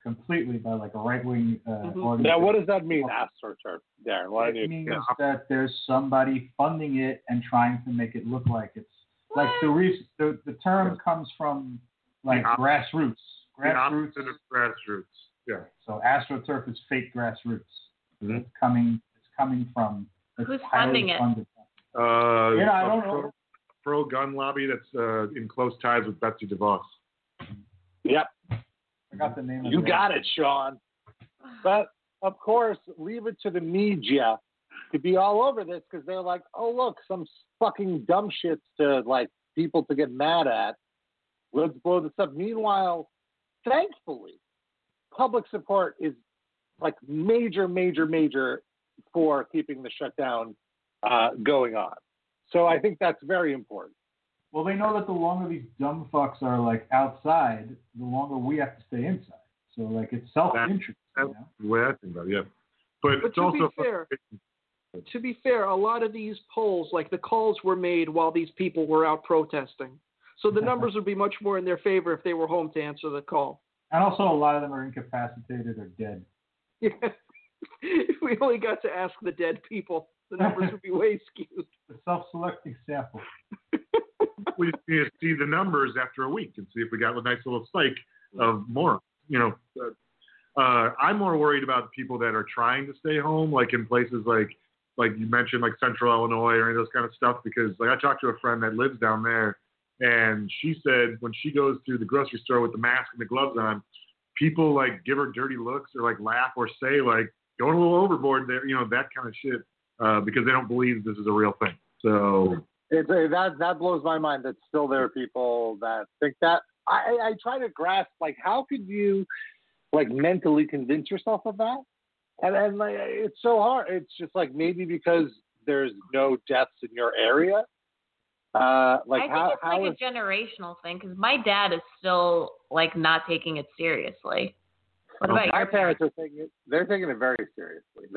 completely by like a right-wing organization. Now, what does that mean, AstroTurf, Darren? Why do It you? means that there's somebody funding it and trying to make it look like it's like the term comes from like grassroots. The opposite of grassroots. Yeah. So AstroTurf is fake grassroots. Mm-hmm. It's coming from. Who's funding it? I don't know. Pro-gun lobby that's in close ties with Betsy DeVos. Yep. I got the name. You got it, Sean. But of course, leave it to the media to be all over this because they're like, oh look, some fucking dumb shits to like people to get mad at. Let's blow this up. Meanwhile, thankfully, public support is like major for keeping the shutdown going on. So I think that's very important. Well, they know that the longer these dumb fucks are like outside, the longer we have to stay inside. So like it's self-interest. That's the way I think about it. Yeah, but it's to also be fair, a lot of these polls, like the calls were made while these people were out protesting. So the numbers would be much more in their favor if they were home to answer the call. And also a lot of them are incapacitated or dead. Yeah. If we only got to ask the dead people, the numbers would be way skewed. The self-selecting sample. We just need to see the numbers after a week and see if we got a nice little spike of more. I'm more worried about people that are trying to stay home, like in places like you mentioned, like Central Illinois or any of those kind of stuff. Because like I talked to a friend that lives down there, and she said when she goes to the grocery store with the mask and the gloves on, people like give her dirty looks or like laugh or say like going a little overboard there, that kind of shit, because they don't believe this is a real thing. So that blows my mind that still there are people that think that. I try to grasp like how could you like mentally convince yourself of that, and like it's so hard. It's just like maybe because there's no deaths in your area. I think it's like a generational thing because my dad is still like not taking it seriously. What about my your parents? They're taking it very seriously.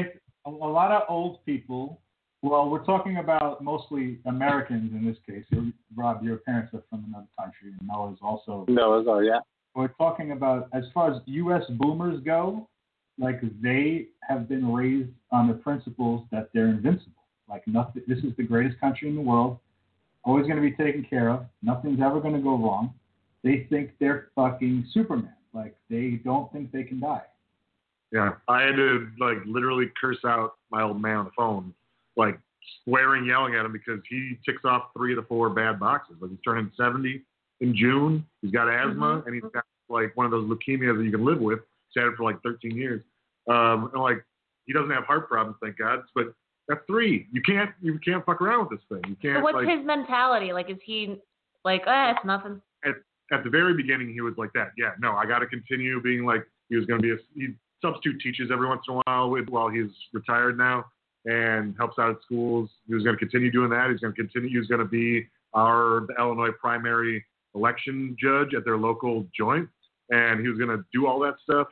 A lot of old people. Well, we're talking about mostly Americans in this case. Rob, your parents are from another country, and Noah's also. Noah's, yeah. We're talking about as far as U.S. boomers go, like they have been raised on the principles that they're invincible. Like nothing. This is the greatest country in the world. Always going to be taken care of. Nothing's ever going to go wrong. They think they're fucking Superman. Like they don't think they can die. Yeah, I had to like literally curse out my old man on the phone, like swearing, yelling at him because he ticks off 3 of the 4 bad boxes. Like he's turning 70 in June. He's got asthma and he's got like one of those leukemias that you can live with. He's had it for like 13 years. And like he doesn't have heart problems, thank God. But that's 3. You can't fuck around with this thing. You can't. So what's like, his mentality? Like, is he like, it's nothing? At the very beginning, he was like that. Yeah, no, I got to continue being like he was going to be he substitute teaches every once in a while while he's retired now and helps out at schools. He was going to continue doing that. He was going to be the Illinois primary election judge at their local joint, and he was going to do all that stuff.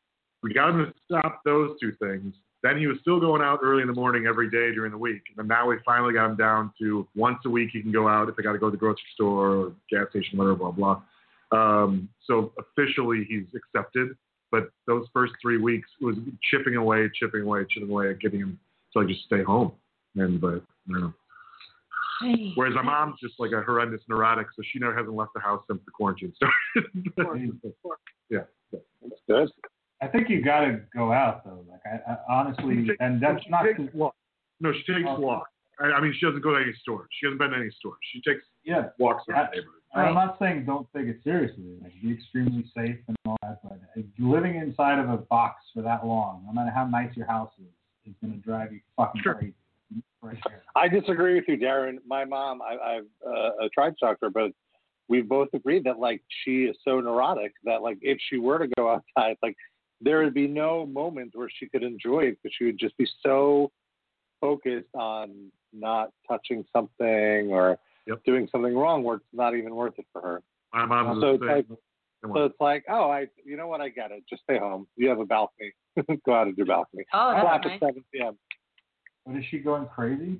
We got him to stop those 2 things. Then he was still going out early in the morning every day during the week. And now we finally got him down to once a week he can go out if they got to go to the grocery store or gas station, whatever, blah, blah. So officially he's accepted. But those first 3 weeks was chipping away at getting him to like just stay home. But you know. Whereas my mom's just like a horrendous neurotic, so she never hasn't left the house since the quarantine started. Yeah. That's good. I think you got to go out though. Like I honestly, and that's not. No, she takes walks. I mean, she doesn't go to any stores. She hasn't been to any stores. She takes walks around the neighborhood. I'm not saying don't take it seriously. Like be extremely safe and all that, but living inside of a box for that long, no matter how nice your house is going to drive you fucking crazy. Right here. I disagree with you, Darren. My mom, I've tried to talk to her, but we've both agreed that like she is so neurotic that like if she were to go outside, like there would be no moment where she could enjoy it because she would just be so focused on not touching something or doing something wrong where it's not even worth it for her. My mom so it's like, you know what? I get it. Just stay home. You have a balcony. Go out and do balcony. Oh, that's nice. At 7 p.m. But is she going crazy?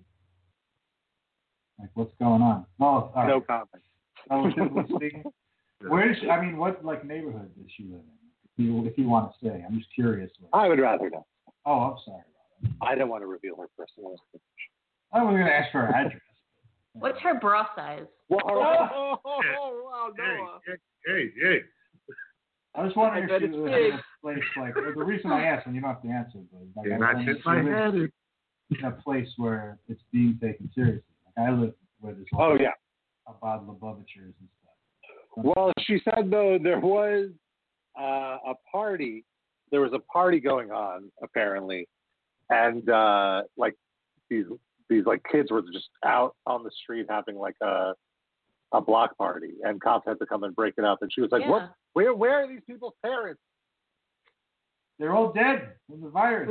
Like, what's going on? Oh, all no right. comment. Oh, speaking. Where is she? I mean, what like neighborhood does she live in? If you want to say, I'm just curious. I would rather not. Oh, I'm sorry. I don't want to reveal her personal information. I was going to ask for her address. What's her bra size? Well, Oh, wow, Noah. Hey. I was wondering I bet if she it's was big. in a place like, the reason I asked, and you don't have to answer, but like, And I I was hit wondering my if she head. lives in a place where it's being taken seriously. Like I live where there's oh yeah. about Lubavitchers and stuff. Well, she said though there was a party. There was a party going on apparently, and like these like kids were just out on the street having like a block party, and cops had to come and break it up. And she was like, Yeah. "What? Where are these people's parents?" They're all dead from the virus.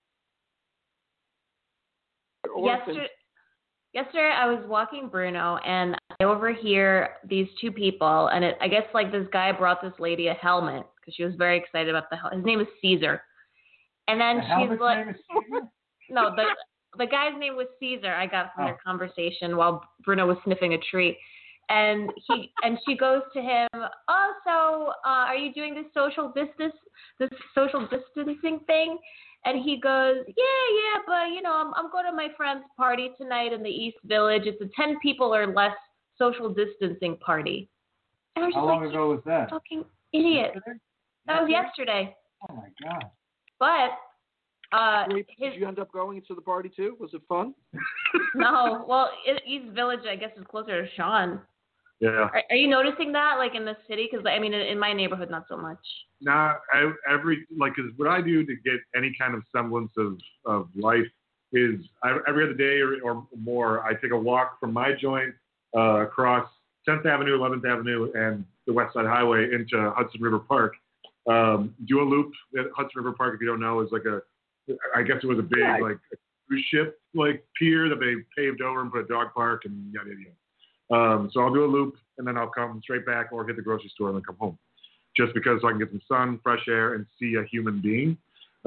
Yesterday I was walking Bruno and I overhear these two people, and I guess like this guy brought this lady a helmet because she was very excited about the helmet. His name is Caesar. And then she's like, name is Caesar? no, the guy's name was Caesar. I got from their conversation while Bruno was sniffing a tree. And she goes to him, "Oh, so are you doing this social distancing thing?" And he goes, "Yeah, but you know, I'm going to my friend's party tonight in the East Village. It's a 10 people or less social distancing party." And I was just How long ago was that? Fucking idiot. Yesterday? That was yesterday. Oh my god. But Wait, did you end up going to the party too? Was it fun? no, well, East Village, I guess, is closer to Sean. Yeah. Are you noticing that, like, in the city? Because, I mean, in my neighborhood, not so much. Nah, cause what I do to get any kind of semblance of life is every other day or more, I take a walk from my joint across 10th Avenue, 11th Avenue, and the West Side Highway into Hudson River Park. Do a loop at Hudson River Park, if you don't know, is like I guess it was a big, like, a cruise ship, like, pier that they paved over and put a dog park and yada, yada, yada. So I'll do a loop, and then I'll come straight back or hit the grocery store and then come home, just because so I can get some sun, fresh air, and see a human being.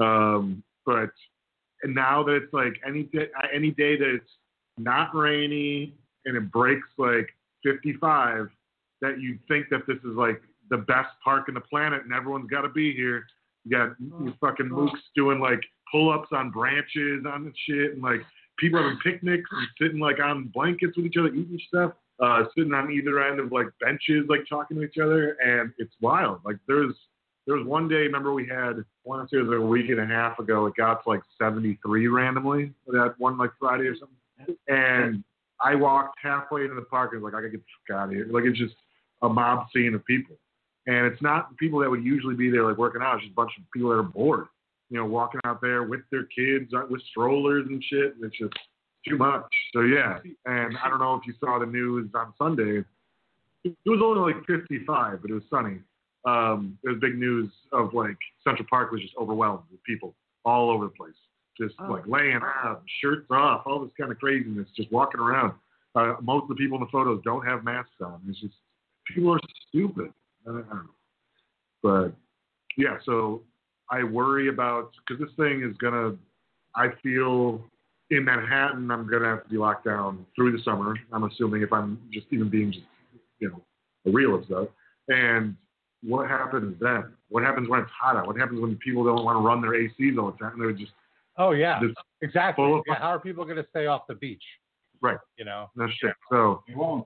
But now that it's like any day that it's not rainy and it breaks like 55, that you think that this is like the best park in the planet and everyone's got to be here. You got you fucking mooks doing like pull-ups on branches on the shit, and like people having picnics and sitting like on blankets with each other, eating stuff. Sitting on either end of like benches, like talking to each other, and it's wild. Like there was one day, remember we had, I want to say it was like a week and a half ago, it got to like 73 randomly, that one like Friday or something. And I walked halfway into the park and was like, I gotta get the fuck out of here. Like it's just a mob scene of people. And it's not people that would usually be there like working out, it's just a bunch of people that are bored, you know, walking out there with their kids, with strollers and shit, and it's just too much. So yeah, and I don't know if you saw the news on Sunday. It was only like 55, but it was sunny. There was big news of like Central Park was just overwhelmed with people all over the place, just like laying out, shirts off, all this kind of craziness, just walking around. Most of the people in the photos don't have masks on. It's just people are stupid. I don't know. But yeah, so I worry about, because this thing is gonna, I feel. In Manhattan, I'm going to have to be locked down through the summer, I'm assuming, if I'm just even being just, you know, a realist though. And what happens then? What happens when it's hot out? What happens when people don't want to run their ACs all the time? They're just Oh yeah, exactly. full of- Yeah, how are people going to stay off the beach? Right. You know. That's true. So, You won't.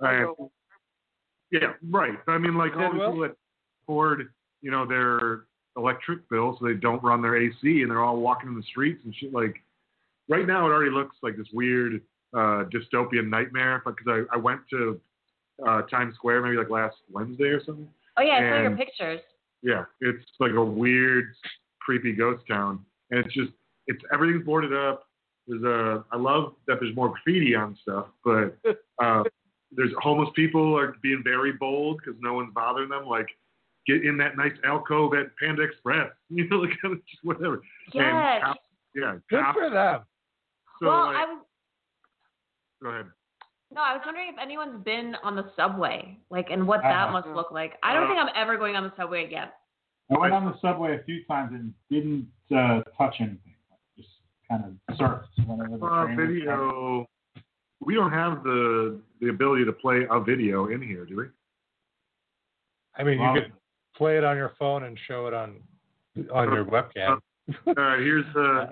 yeah, right. I mean, like all the people that afford, you know, their electric bill so they don't run their AC and they're all walking in the streets and shit. Like right now, it already looks like this weird dystopian nightmare. Because I went to Times Square maybe like last Wednesday or something. Oh yeah, I saw your pictures. Yeah, it's like a weird, creepy ghost town, and it's everything's boarded up. I love that there's more graffiti on stuff, but there's homeless people are being very bold because no one's bothering them. Like, get in that nice alcove at Panda Express, you know, like just whatever. Yes. And Good for them. So, well, like, I was. Go ahead. No, I was wondering if anyone's been on the subway, like, and what that must look like. I don't think I'm ever going on the subway again. I went on the subway a few times and didn't touch anything. Just kind of surfed whenever the train was Video. We don't have the ability to play a video in here, do we? I mean, you could play it on your phone and show it on on your webcam. Here's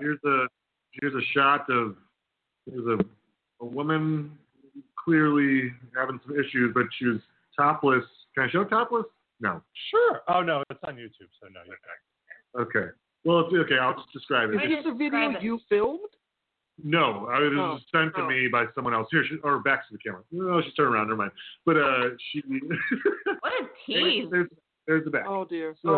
a shot of a woman clearly having some issues, but she was topless. Can I show topless? No. Sure. Oh no, it's on YouTube, so no, you're fine. Okay. Well, it's okay. I'll just describe it. Is this a video you filmed? No, it was sent to me by someone else. Here, or back to the camera. No, she's turned around. Never mind. But she. What a tease. There's the back. Oh dear. So,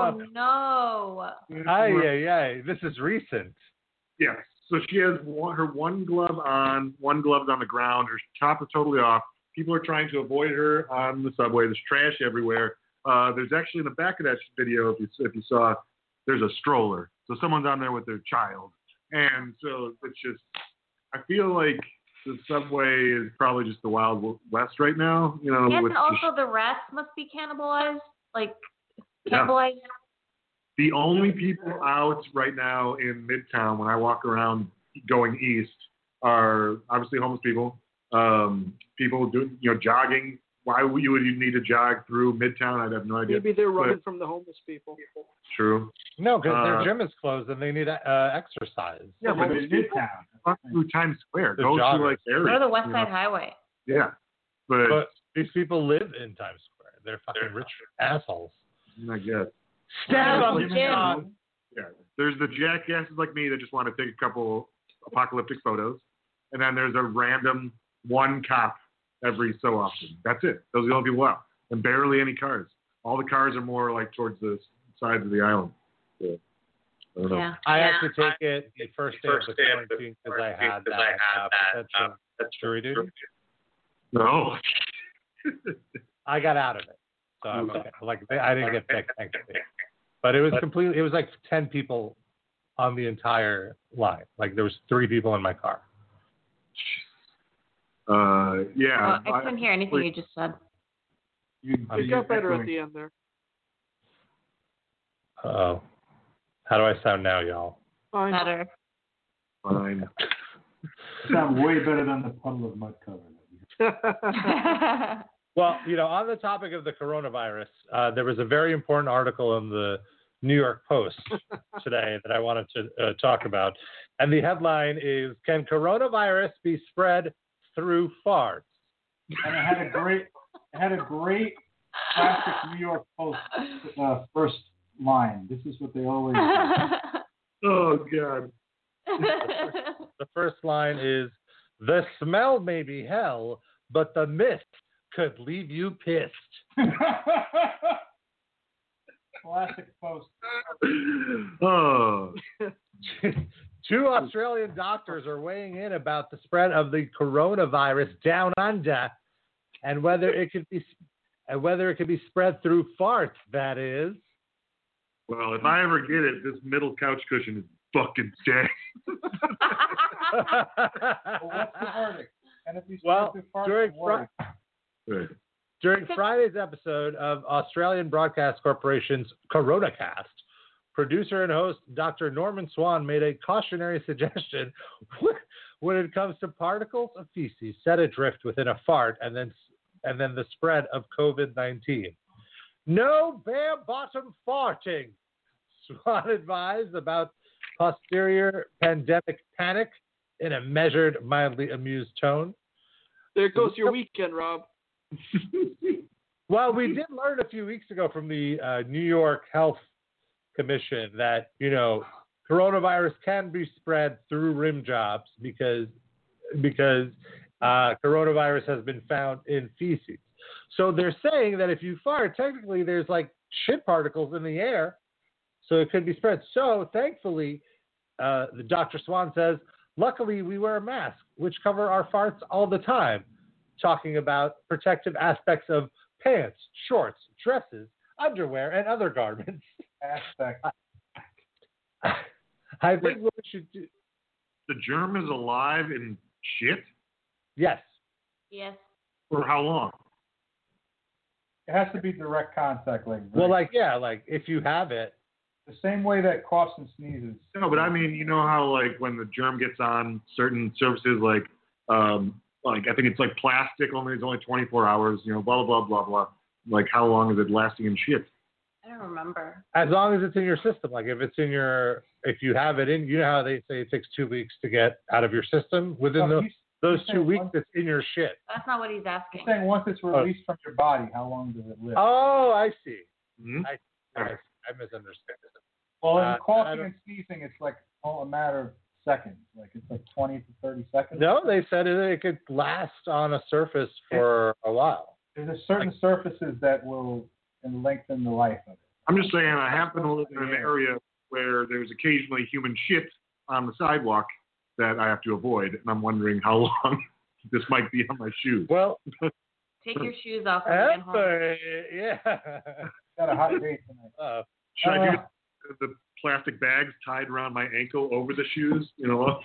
No. Ay. This is recent. Yes. So she has her one glove on, one glove's on the ground. Her top is totally off. People are trying to avoid her on the subway. There's trash everywhere. There's actually in the back of that video, if you saw, there's a stroller. So someone's on there with their child. And so it's just, I feel like the subway is probably just the Wild West right now. You know, and also the rest must be cannibalized. Cannibalized. Yeah. The only people out right now in Midtown when I walk around going east are obviously homeless people, people doing, jogging. Why would you need to jog through Midtown? I have no idea. Maybe they're running from the homeless people. True. No, because their gym is closed and they need exercise. Yeah, but it's Midtown. Fuck through Times Square. Go to like areas. Go to the West Side Highway. Yeah, but these people live in Times Square. They're fucking rich assholes. I guess. Stab them. Yeah, there's the jackasses like me that just want to take a couple apocalyptic photos, and then there's a random one cop every so often. That's it. Those are the only people out, and barely any cars. All the cars are more like towards the sides of the island. Yeah. I don't know. Yeah. I had to take it the first day of the quarantine because I had that potential jury duty. No. I got out of it, so I'm okay. I didn't get picked, thankfully. But it was completely. It was like 10 people on the entire line. Like there was 3 people in my car. Yeah. I couldn't hear anything you just said. It got better at the end there. Oh, how do I sound now, y'all? Fine. Better. Fine. Sound way better than the puddle of mud cover. Well, on the topic of the coronavirus, there was a very important article in the New York Post today that I wanted to talk about. And the headline is, "Can coronavirus be spread through farts?" And it had a great classic New York Post first line. This is what they always do. Oh, God. The first line is, "The smell may be hell, but the mist could leave you pissed." Classic Post. Oh. 2 Australian doctors are weighing in about the spread of the coronavirus down under, and whether it could be spread through farts. That is. Well, if I ever get it, this middle couch cushion is fucking dead. Well, what's the verdict? And if you spread through farts, during Friday's episode of Australian Broadcast Corporation's CoronaCast, producer and host Dr. Norman Swan made a cautionary suggestion when it comes to particles of feces set adrift within a fart and then the spread of COVID-19. No bare bottom farting, Swan advised about posterior pandemic panic in a measured, mildly amused tone. There goes your weekend, Rob. Well, we did learn a few weeks ago from the New York Health Commission that, coronavirus can be spread through rim jobs because coronavirus has been found in feces. So they're saying that if you fart, technically there's like shit particles in the air, so it could be spread. So thankfully, the Dr. Swan says, luckily we wear a mask, which cover our farts all the time, talking about protective aspects of pants, shorts, dresses, underwear, and other garments. I think what we should do. The germ is alive in shit? Yes. Yes. For how long? it has to be direct contact. Well, if you have it. The same way that coughs and sneezes. No, but I mean, you know how when the germ gets on certain surfaces, I think it's plastic, it's only 24 hours, blah, blah, blah, blah, blah. How long is it lasting in shit? I don't remember. As long as it's in your system. Like if you have it in, you know how they say it takes 2 weeks to get out of your system? Within those 2 weeks, it's in your shit. That's not what he's asking. He's saying once it's released from your body, how long does it live? Oh, I see. Mm-hmm. I misunderstood. Well, in coughing and sneezing, it's like a matter of seconds. Like it's like 20 to 30 seconds. No, they said it could last on a surface for a while. There's certain surfaces that will lengthen the life of it. I'm just saying, I happen to live in an area where there's occasionally human shit on the sidewalk that I have to avoid, and I'm wondering how long this might be on my shoes. Well, take your shoes off when you get home. Yeah. Got a hot day tonight. Should I do the plastic bags tied around my ankle over the shoes? You know.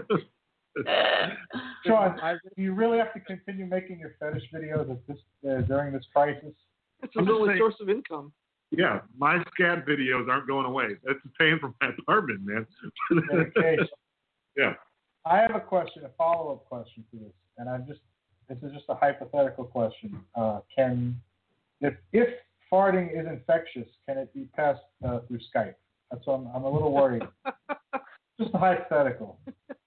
Sean, do you really have to continue making your fetish videos at this during this crisis? It's his only source of income. Yeah, my scat videos aren't going away. That's paying for my apartment, man. Yeah. I have a question, a follow-up question to this, and this is just a hypothetical question. If farting is infectious, can it be passed through Skype? That's what I'm a little worried. Just a hypothetical.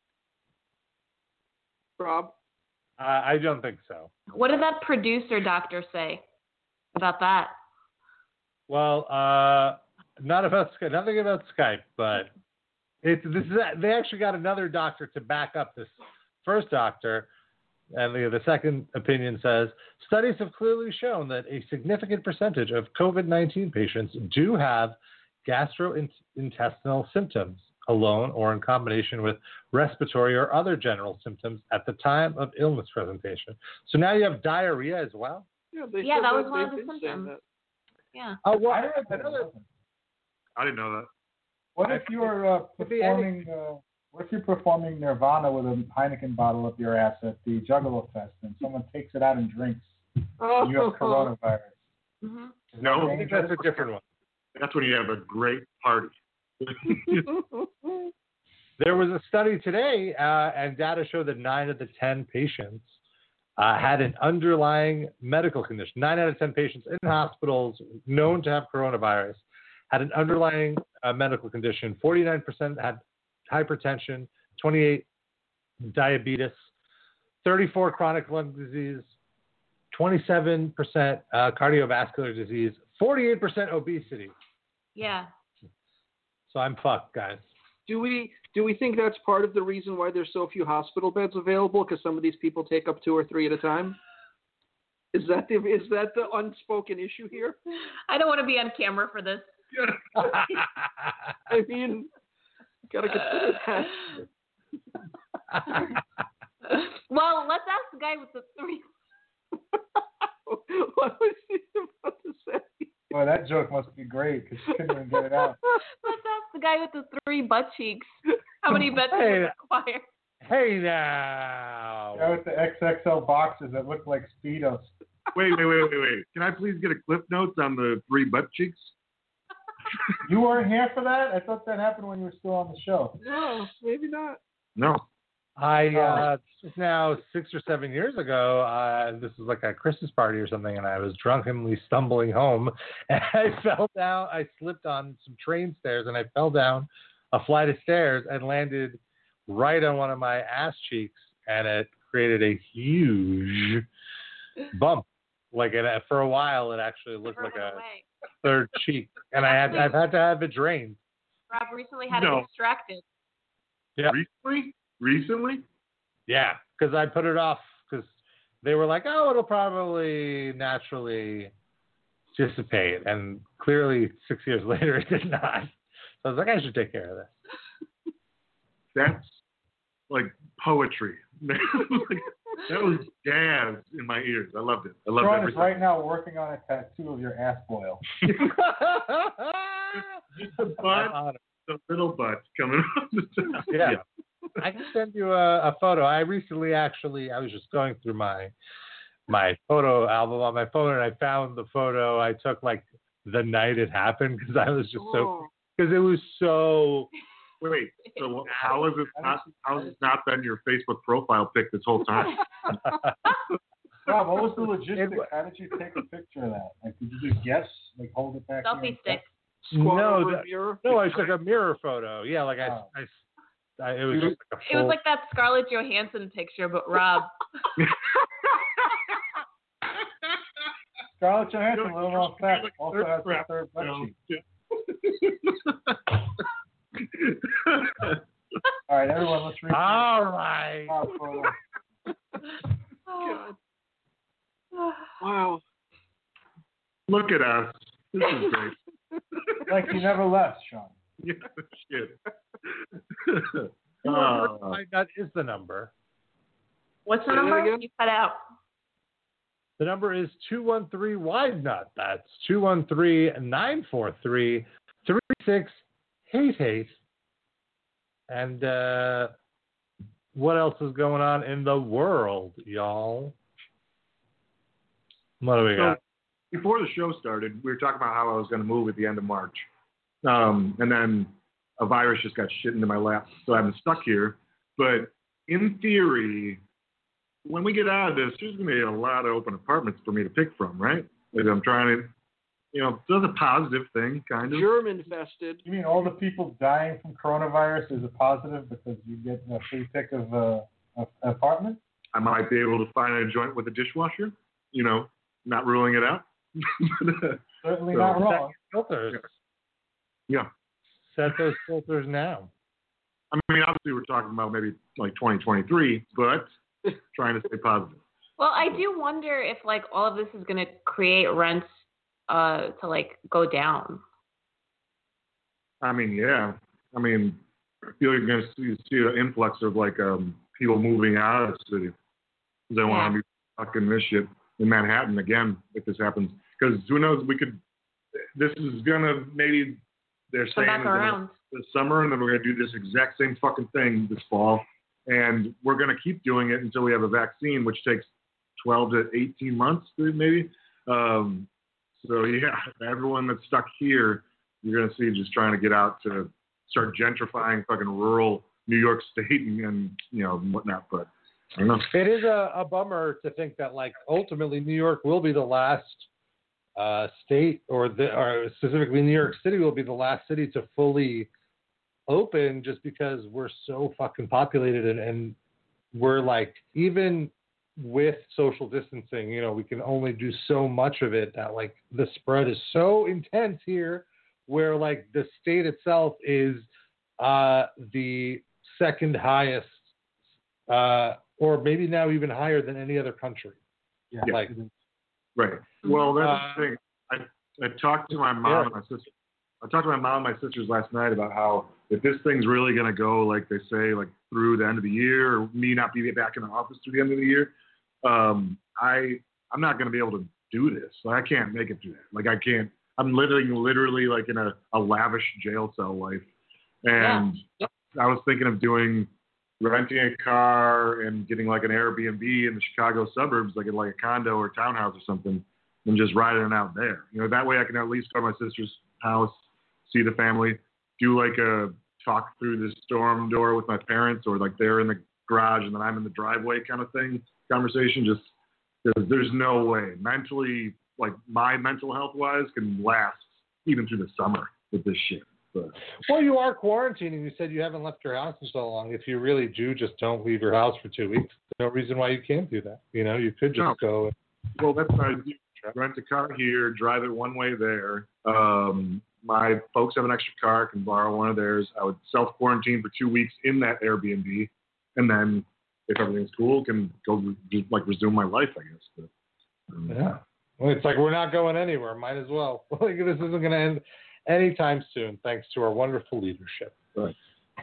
Rob? I don't think so. What did that producer doctor say about that? Well, nothing about Skype, but they actually got another doctor to back up this first doctor, and the second opinion says studies have clearly shown that a significant percentage of COVID-19 patients do have gastrointestinal symptoms alone or in combination with respiratory or other general symptoms at the time of illness presentation. So now you have diarrhea as well? Yeah, that was one of the symptoms. Yeah. Oh, well, I didn't know that. What if you're performing Nirvana with a Heineken bottle up your ass at the Juggalo Fest and someone takes it out and drinks and you have coronavirus? Mm-hmm. No, I think that's a different one. That's when you have a great party. There was a study today, and data showed that 9 of the 10 patients had an underlying medical condition. 9 out of 10 patients in hospitals known to have coronavirus had an underlying medical condition. 49% had hypertension, 28 diabetes, 34 chronic lung disease, 27% cardiovascular disease, 48% obesity. Yeah. So I'm fucked, guys. Do we think that's part of the reason why there's so few hospital beds available? Because some of these people take up 2 or 3 at a time. Is that the unspoken issue here? I don't want to be on camera for this. I mean, gotta consider that. Well, let's ask the guy with the 3. What was he about to say? Well, that joke must be great because you couldn't even get it out. Let's ask the guy with the 3 butt cheeks. How many beds does it require? Hey now. Guy with the XXL boxes that look like Speedos. Wait. Can I please get a clip notes on the 3 butt cheeks? You weren't here for that? I thought that happened when you were still on the show. No, maybe not. No. This was now 6 or 7 years ago. This was like a Christmas party or something, and I was drunkenly stumbling home, and I fell down. I slipped on some train stairs, and I fell down a flight of stairs and landed right on one of my ass cheeks, and it created a huge bump. Like for a while, it actually looked like a third cheek, and I've had to have it drained. Rob recently had it extracted. Yeah. Recently? Yeah, because I put it off because they were like, oh, it'll probably naturally dissipate. And clearly 6 years later, it did not. So I was like, I should take care of this. That's like poetry. That was jazz in my ears. I loved it. I loved Sean everything. is right now working on a tattoo of your ass boil. Just the butt, the little butt coming up the top. Yeah. I can send you a photo. I recently I was just going through my photo album on my phone, and I found the photo I took like the night it happened because I was just because it was so. Wait, so how has it not been your Facebook profile pic this whole time? Rob, what was the logistics? How did you take a picture of that? Like, did you just guess? Like, hold it back? Selfie stick. Squat No, over a mirror. No, I took a mirror photo. Yeah, like I it was just like a It was full- like that Scarlett Johansson picture, but Rob. Scarlett Johansson, a little more fat. Also has the third butt cheek. All right, everyone, let's read. All right. God. Wow. Look at us. This is great. Like you never left, Sean. Yeah, shit. That is the number. What's the Say that number? again? You cut out. The number is 213 Wide Nut. That's 213-943-3688. And what else is going on in the world, y'all? What do we got? Before the show started, we were talking about how I was going to move at the end of March. And then a virus just got shit into my lap, so I'm stuck here. But in theory, when we get out of this, there's going to be a lot of open apartments for me to pick from, right? Like I'm trying to, that's a positive thing, kind of. Germ infested. You mean all the people dying from coronavirus is a positive because you get a free pick of an apartment? I might be able to find a joint with a dishwasher, not ruling it out. Certainly not wrong. Filters. Yeah. Set those filters now. I mean, obviously we're talking about maybe like 2023, but trying to stay positive. Well, I do wonder if like all of this is going to create rents to like go down. I mean, yeah. I mean, I feel you're going to see an influx of like people moving out of the city. They want to be stuck in this shit in Manhattan again if this happens. Because who knows? This is going to maybe they're Come saying back around. this summer, and then we're going to do this exact same fucking thing this fall. And we're going to keep doing it until we have a vaccine, which takes 12 to 18 months, maybe. So, yeah, everyone that's stuck here, you're going to see just trying to get out to start gentrifying fucking rural New York State and whatnot. But I don't know. It is a bummer to think that, like, ultimately New York will be the last state, or specifically New York City will be the last city to fully open, just because we're so fucking populated and we're like, even with social distancing, we can only do so much of it that like the spread is so intense here, where like the state itself is the second highest, or maybe now even higher than any other country. Yeah. Like, right. Well, that's the thing. I talked to my mom and my sister. I talked to my mom and my sisters last night about how if this thing's really going to go, like they say, like through the end of the year, or me not be back in the office through the end of the year, I'm not going to be able to do this. Like, I can't make it through that. Like I can't. I'm literally like in a lavish jail cell life, and I was thinking of renting a car and getting like an Airbnb in the Chicago suburbs, like in like a condo or townhouse or something, and just riding it out there. That way I can at least go to my sister's house, see the family, do like a talk through the storm door with my parents, or like they're in the garage and then I'm in the driveway kind of thing, conversation. Just because there's no way mentally, like my mental health wise, can last even through the summer with this shit. But, well, you are quarantining. You said you haven't left your house in so long. If you really do, just don't leave your house for 2 weeks. There's no reason why you can't do that. You could just go. Well, that's what I do. Rent a car here, drive it one way there. My folks have an extra car, I can borrow one of theirs. I would self-quarantine for 2 weeks in that Airbnb, and then if everything's cool, can go like resume my life, I guess. But, yeah. Well, it's like we're not going anywhere. Might as well. Like, this isn't going to end anytime soon, thanks to our wonderful leadership. Right.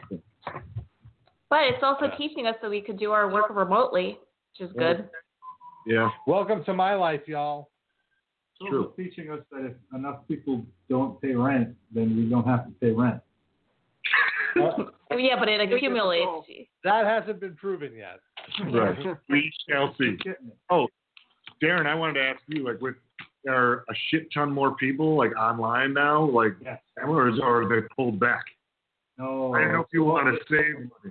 But it's also teaching us that we could do our work remotely, which is good. Yeah. Welcome to my life, y'all. It's also teaching us that if enough people don't pay rent, then we don't have to pay rent. Yeah, but it accumulates. That hasn't been proven yet. Right. We shall see. Oh, Darren, I wanted to ask you, like, are a shit ton more people like online now, like, or are they pulled back? No. I know if you want to save money.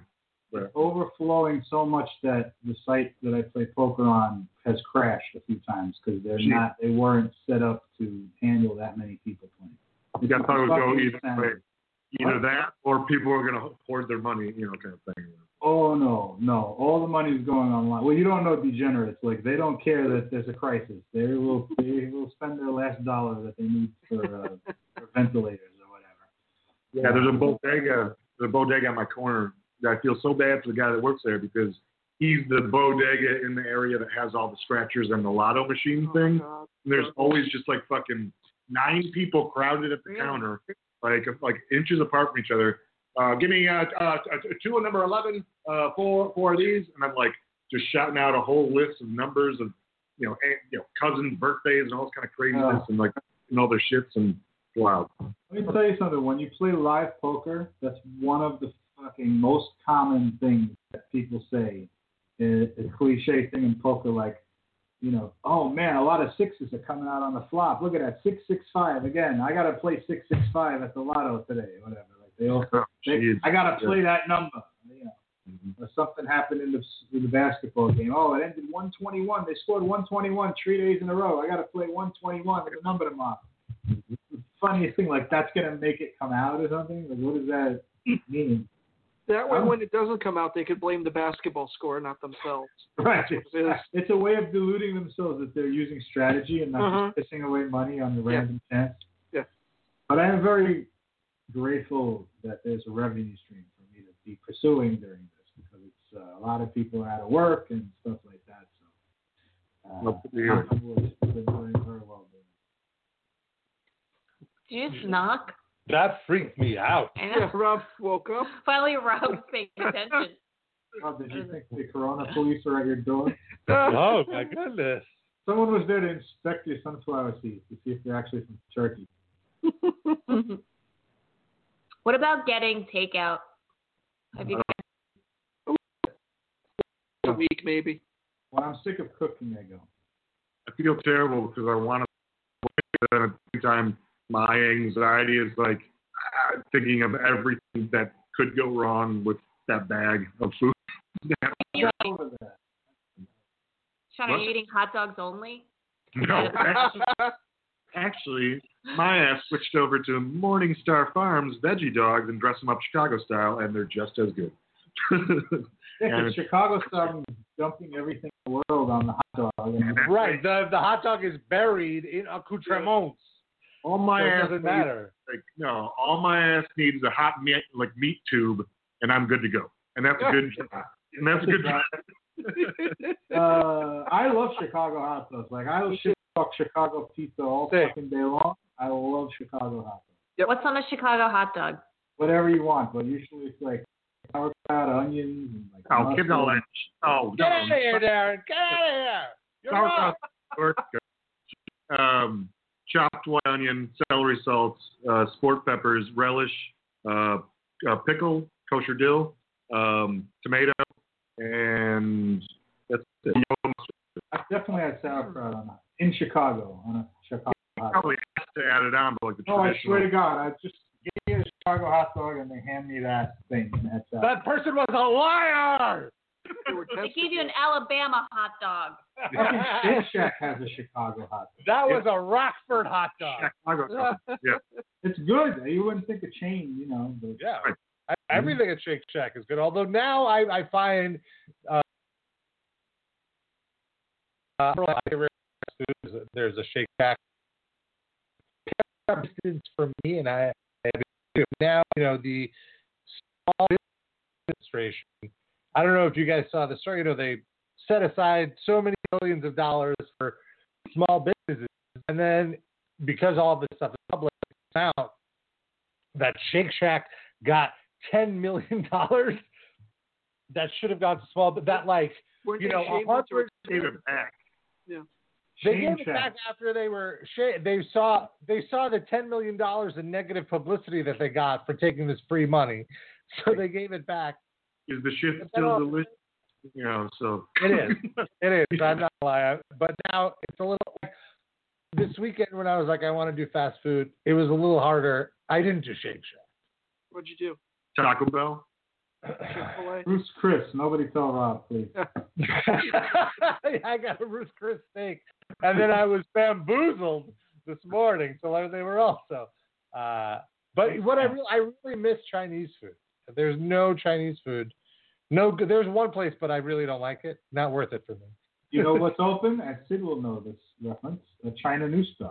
It's overflowing so much that the site that I play poker on has crashed a few times because they weren't set up to handle that many people playing. I thought it would go either insanity. way. Either that or people are going to hoard their money, kind of thing. Oh, no. All the money's going online. Well, you don't know degenerates. Like, they don't care that there's a crisis. They will spend their last dollar that they need for ventilators or whatever. Yeah, there's a bodega on my corner. I feel so bad for the guy that works there because he's the bodega in the area that has all the scratchers and the lotto machine thing. And there's always just like fucking 9 people crowded at the counter, like inches apart from each other. Give me 2 and number 11, 4 of these, and I'm like just shouting out a whole list of numbers of cousins' birthdays and all this kind of craziness and like and all their shits and wow. Let me tell you something. When you play live poker, that's one of the fucking most common things that people say. It's a cliche thing in poker, like, oh man, a lot of sixes are coming out on the flop. Look at that, 665 again. I gotta play 665 at the lotto today, whatever. Like I gotta play that number. Or something happened in the basketball game. Oh, it ended 121. They scored 121 3 days in a row. I gotta play 121 with a number tomorrow. The funniest thing, like that's gonna make it come out or something. Like, what does that mean? That way, when it doesn't come out, they could blame the basketball score, not themselves. Right. It's a way of deluding themselves that they're using strategy and not just pissing away money on the random chance. Yeah. But I am very grateful that there's a revenue stream for me to be pursuing during this because it's a lot of people are out of work and stuff like that. So it's been doing very well. Did you just knock? That freaked me out. Yeah, Rob woke up. Finally, Rob's paying attention. Oh, did you think the Corona police are at your door? Oh, my goodness. Someone was there to inspect your sunflower seeds to see if they're actually from Turkey. What about getting takeout? Have you a week, maybe. When I'm sick of cooking, I go. I feel terrible because I want to, but at the same time, my anxiety is like thinking of everything that could go wrong with that bag of food. Sean, are you eating hot dogs only? No, actually, my ass switched over to Morningstar Farms veggie dogs and dressed them up Chicago style, and they're just as good. Yeah, Chicago style means dumping everything in the world on the hot dog. Right, the hot dog is buried in accoutrements. All my ass doesn't matter. All my ass needs is a hot meat tube, and I'm good to go. And that's a good job. And that's a good job. I love Chicago hot dogs. Like I will talk Chicago pizza all fucking day long. I love Chicago hot dogs. Yep. What's on a Chicago hot dog? Whatever you want, but usually it's like sauerkraut, onions, and like. Give all that. Oh, get out of here, Darren! Get out of here! You're wrong. Chopped white onion, celery salts, sport peppers, relish, pickle, kosher dill, tomato, and that's it. I definitely had sauerkraut on that in Chicago on a Chicago hot dog. Probably have to add it on, but like the traditional. I swear to God, I just gave me a Chicago hot dog and they hand me that thing. And that person was a liar. They gave you an Alabama hot dog. Shake Shack has a Chicago hot dog. That was a Rockford hot dog. Yeah. It's good. You wouldn't think a chain, But yeah. Everything at Shake Shack is good. Although now I find there's a Shake Shack for me, and I now the small business administration. I don't know if you guys saw the story. They set aside so many millions of dollars for small businesses, and then because all of this stuff is public, out that Shake Shack got $10 million that should have gone to small, but that they gave it back. Yeah, they gave it back after they saw the $10 million in negative publicity that they got for taking this free money, so they gave it back. Is the shit still delicious? So it is. It is. I'm not lying. But now it's a little. This weekend when I was like, I want to do fast food, it was a little harder. I didn't do Shake Shack. What'd you do? Taco Bell. Chick-fil-A. Bruce Chris. Nobody tell Rob, please. I got a Ruth's Chris steak, and then I was bamboozled this morning, so they were also. But what I really miss Chinese food. There's no Chinese food. No, there's one place, but I really don't like it. Not worth it for me. You know what's open? And Sid will know this reference. The China New Star.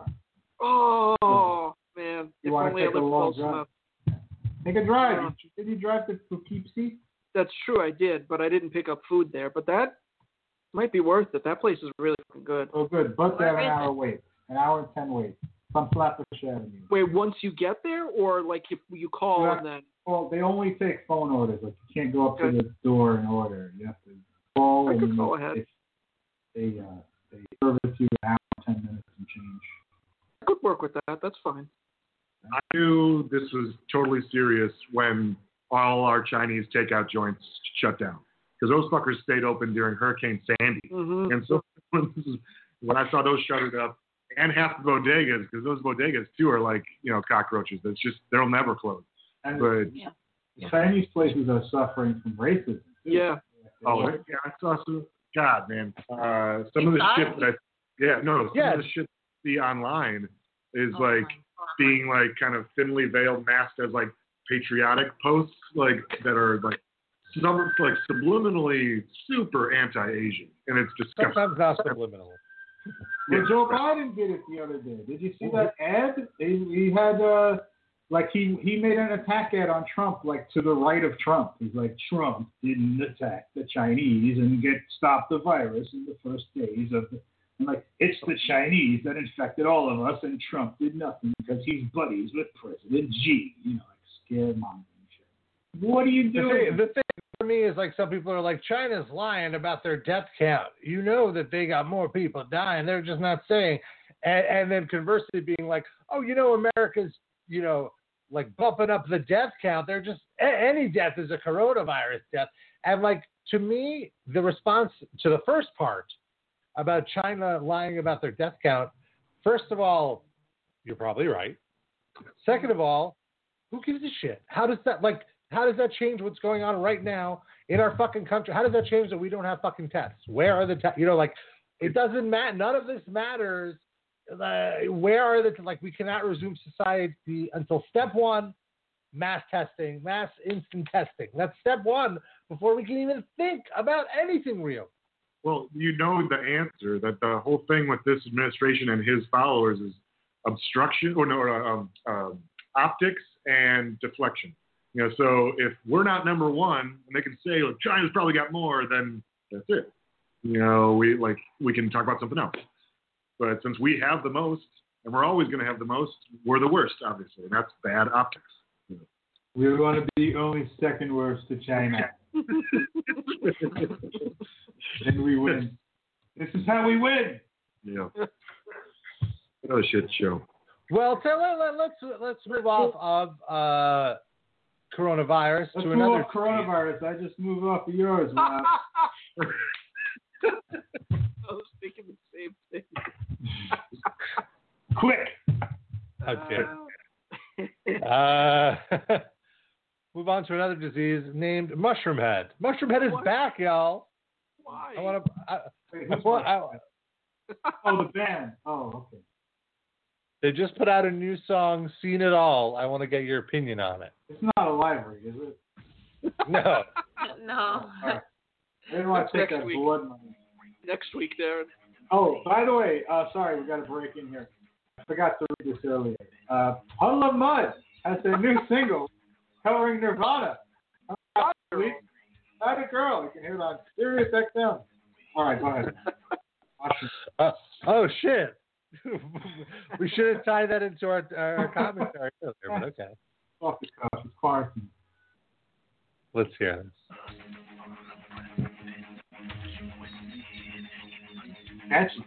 Oh, man. You If want only to I take a lived long close drive? enough. Take a drive. Did you drive to Poughkeepsie? That's true, I did, but I didn't pick up food there. But that might be worth it. That place is really fucking good. Oh, good. But they have an hour wait. An hour and 10 wait. From Flatbush Avenue. Wait, once you get there, or like if you call and then? Well, they only take phone orders. Like you can't go up to the door and order. You have to call. I could call ahead. They service you an hour, 10 minutes and change. I could work with that. That's fine. I knew this was totally serious when all our Chinese takeout joints shut down because those fuckers stayed open during Hurricane Sandy. Mm-hmm. And so when I saw those shuttered up, and half the bodegas, because those bodegas too are like, cockroaches. It's just, they'll never close. And but Chinese places are suffering from racism. Yeah. Oh, yeah, I saw some. God, man. Some of the shit that some of the shit I see online is like being like kind of thinly veiled, masked as like patriotic posts, like that are like some like subliminally super anti-Asian, and it's disgusting. Sometimes not subliminal. Well, Joe Biden did it the other day. Did you see that ad? He had he made an attack ad on Trump, like to the right of Trump. He's like, Trump didn't attack the Chinese and stop the virus in the first days of the. And like, it's the Chinese that infected all of us, and Trump did nothing because he's buddies with President Xi. Like scaremongering shit. What are you doing? The thing for me is like some people are like, China's lying about their death count. You know that they got more people dying. They're just not saying. And then conversely being like, oh, America's, like bumping up the death count. They're just, any death is a coronavirus death. And like, to me, the response to the first part about China lying about their death count, first of all, you're probably right. Second of all, who gives a shit? How does that change what's going on right now in our fucking country? How does that change that we don't have fucking tests? Where are the tests? It doesn't matter. None of this matters. Where are we cannot resume society until step one, mass testing, mass instant testing. That's step one before we can even think about anything real. Well, the answer that the whole thing with this administration and his followers is obstruction optics and deflection. So if we're not number one and they can say, look, China's probably got more, then that's it. We can talk about something else. But since we have the most, and we're always going to have the most, we're the worst, obviously, and that's bad optics. We're going to be only second worst to China. And we win. This is how we win. Yeah. What a shit show. Well, let's move off of coronavirus Let's to move another. off coronavirus. I just moved off of yours. Wow. I was thinking the same thing. Quick. Okay. Move on to another disease named mushroom head. Mushroom head is back, y'all. Why? Oh, the band. Oh, okay. They just put out a new song, Seen It All. I want to get your opinion on it. It's not a library, is it? No. No. Right. I didn't want to take that blood money. Next week, Darren. Oh, by the way, sorry, we got to break in here. I forgot to read this earlier. Puddle of Mud has their new single covering Nirvana. Not a girl. You can hear it on Sirius XM. All right, go ahead. Oh, shit. We should have tied that into our commentary earlier, but okay. Off the cuff. It's quarantine. Let's hear this. Actually.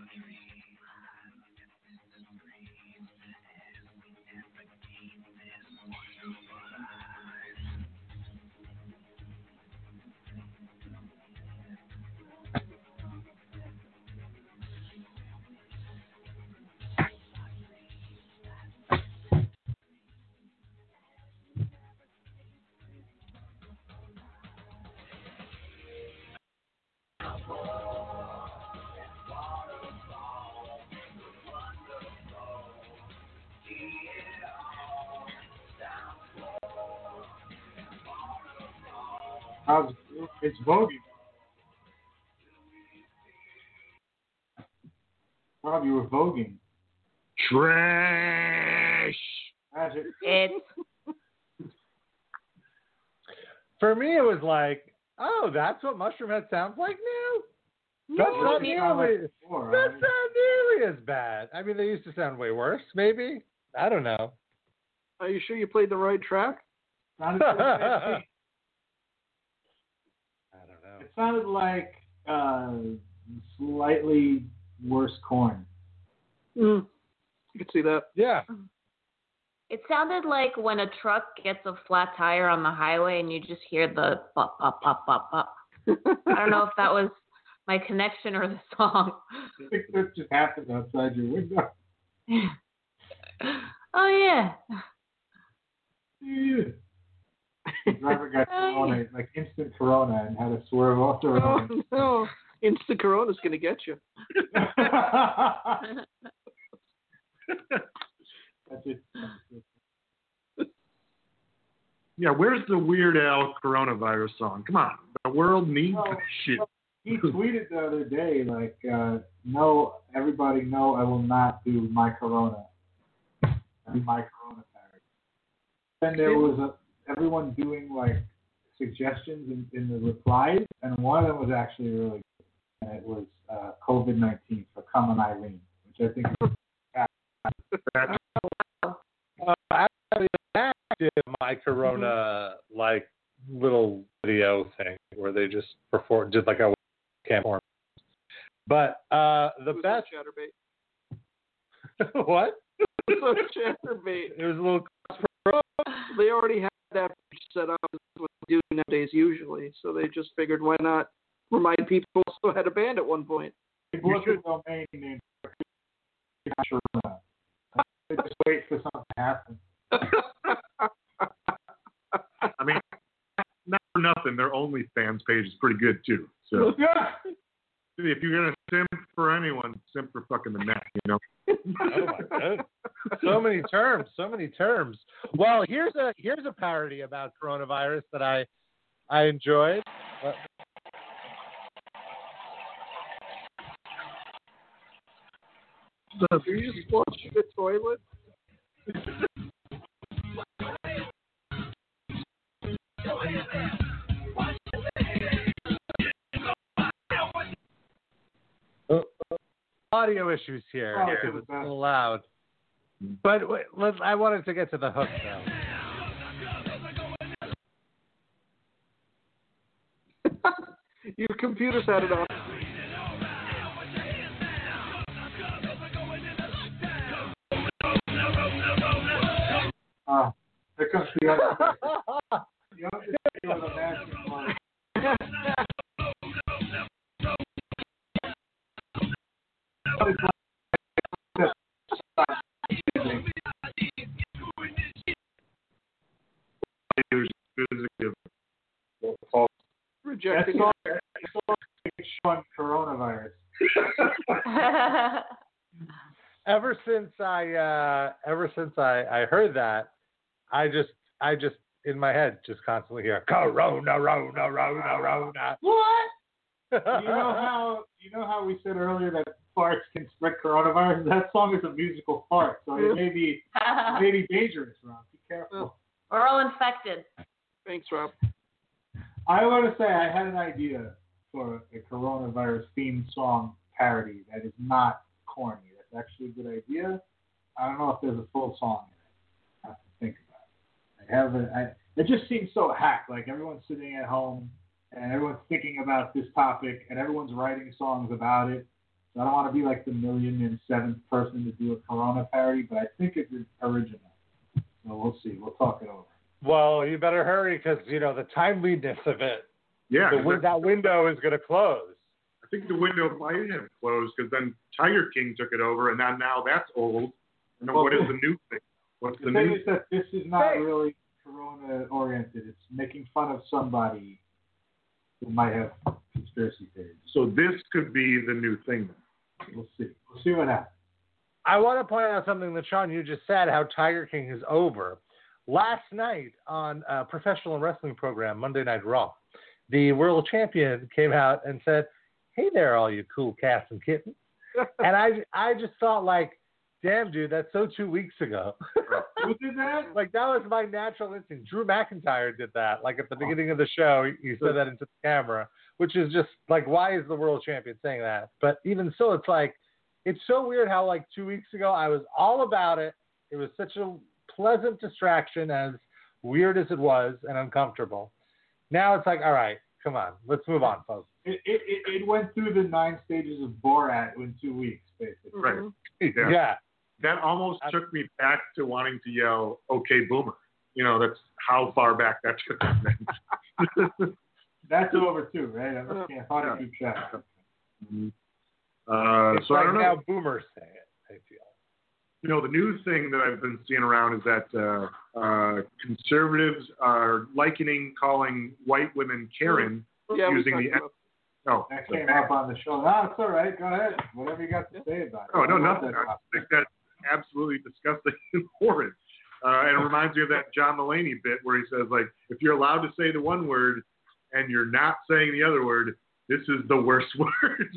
It's voguing. Rob, you were voguing. Trash. Magic. It's For me, it was like, oh, that's what Mushroomhead sounds like now? That's not nearly as bad. I mean, they used to sound way worse, maybe. I don't know. Are you sure you played the right track? I don't know. It sounded like slightly worse corn. You can see that. Yeah. It sounded like when a truck gets a flat tire on the highway and you just hear the pop, pop, pop, pop, pop. I don't know if that was my connection or the song. I think that just happened outside your window. Oh, yeah. Yeah. The driver got corona, like instant corona, and had to swerve off the road. Oh, no. Instant Corona's going to get you. That's it. Yeah, where's the Weird Al coronavirus song? Come on, the world needs shit. He tweeted the other day, like, no, everybody know I will not do my corona. My corona parody. Then there was everyone doing, like, suggestions in the replies, and one of them was actually really good. And it was COVID-19 for Come on Eileen, which I think is Actually, I did my Corona like little video thing where they just did like a camera. But the best Chatterbait. What? Chatterbait. It was a little. They already had that set up as what they do nowadays usually, so they just figured why not remind people also had a band at one point. You should domain named Corona. Just wait for something to happen. I mean, not for nothing, their OnlyFans page is pretty good too. So if you're gonna simp for anyone, simp for fucking the neck, you know. Oh my god! So many terms. Well, here's a parody about coronavirus that I enjoyed. Do you just flush the toilet? Audio issues here because it's so loud. But I wanted to get to the hook though. Your computer's had it on. There comes the other. The other thing with a masking one. Rejecting Sean coronavirus. Ever since I heard that, I just in my head just constantly hear Corona. What? You know how we said earlier that farts can spread coronavirus? That song is a musical fart, so it may be dangerous, Rob. Be careful. We're all infected. Thanks, Rob. I want to say I had an idea for a coronavirus themed song parody that is not corny. That's actually a good idea. I don't know if there's a full song in it. I have to think about it. It just seems so hacked. Like everyone's sitting at home and everyone's thinking about this topic and everyone's writing songs about it. So I don't want to be like the 1,007th person to do a corona parody, but I think it's original. So we'll see. We'll talk it over. Well, you better hurry because the timeliness of it. Yeah, that window is going to close. I think the window might have closed because then Tiger King took it over, and now that's old. And then what is the new thing? What's the new thing? Is that this is not really corona oriented. It's making fun of somebody who might have conspiracy theories. So this could be the new thing. We'll see. We'll see what happens. I want to point out something that Sean, you just said, how Tiger King is over. Last night on a professional wrestling program, Monday Night Raw, the world champion came out and said, "Hey there, all you cool cats and kittens." And I just thought, like, damn, dude, that's so 2 weeks ago. Who did that? Like, that was my natural instinct. Drew McIntyre did that. Like, at the beginning of the show, he said that into the camera, which is just, like, why is the world champion saying that? But even so, it's like, it's so weird how, like, 2 weeks ago, I was all about it. It was such a pleasant distraction, as weird as it was and uncomfortable. Now it's like, all right, come on, let's move on, folks. It went through the 9 stages of Borat in 2 weeks, basically. Right. Yeah. That almost took me back to wanting to yell, "Okay, Boomer." You know, that's how far back that took me. That's over too, right? I can't hard to keep track. It's so I like don't know. now boomers say it, I feel. You know, the news thing that I've been seeing around is that conservatives are calling white women Karen using the. Oh, that came up on the show. No, it's all right. Go ahead. Whatever you got to say about it. Oh, no, nothing. I think that's absolutely disgusting and horrid. And it reminds me of that John Mulaney bit where he says, like, if you're allowed to say the one word and you're not saying the other word, this is the worst word.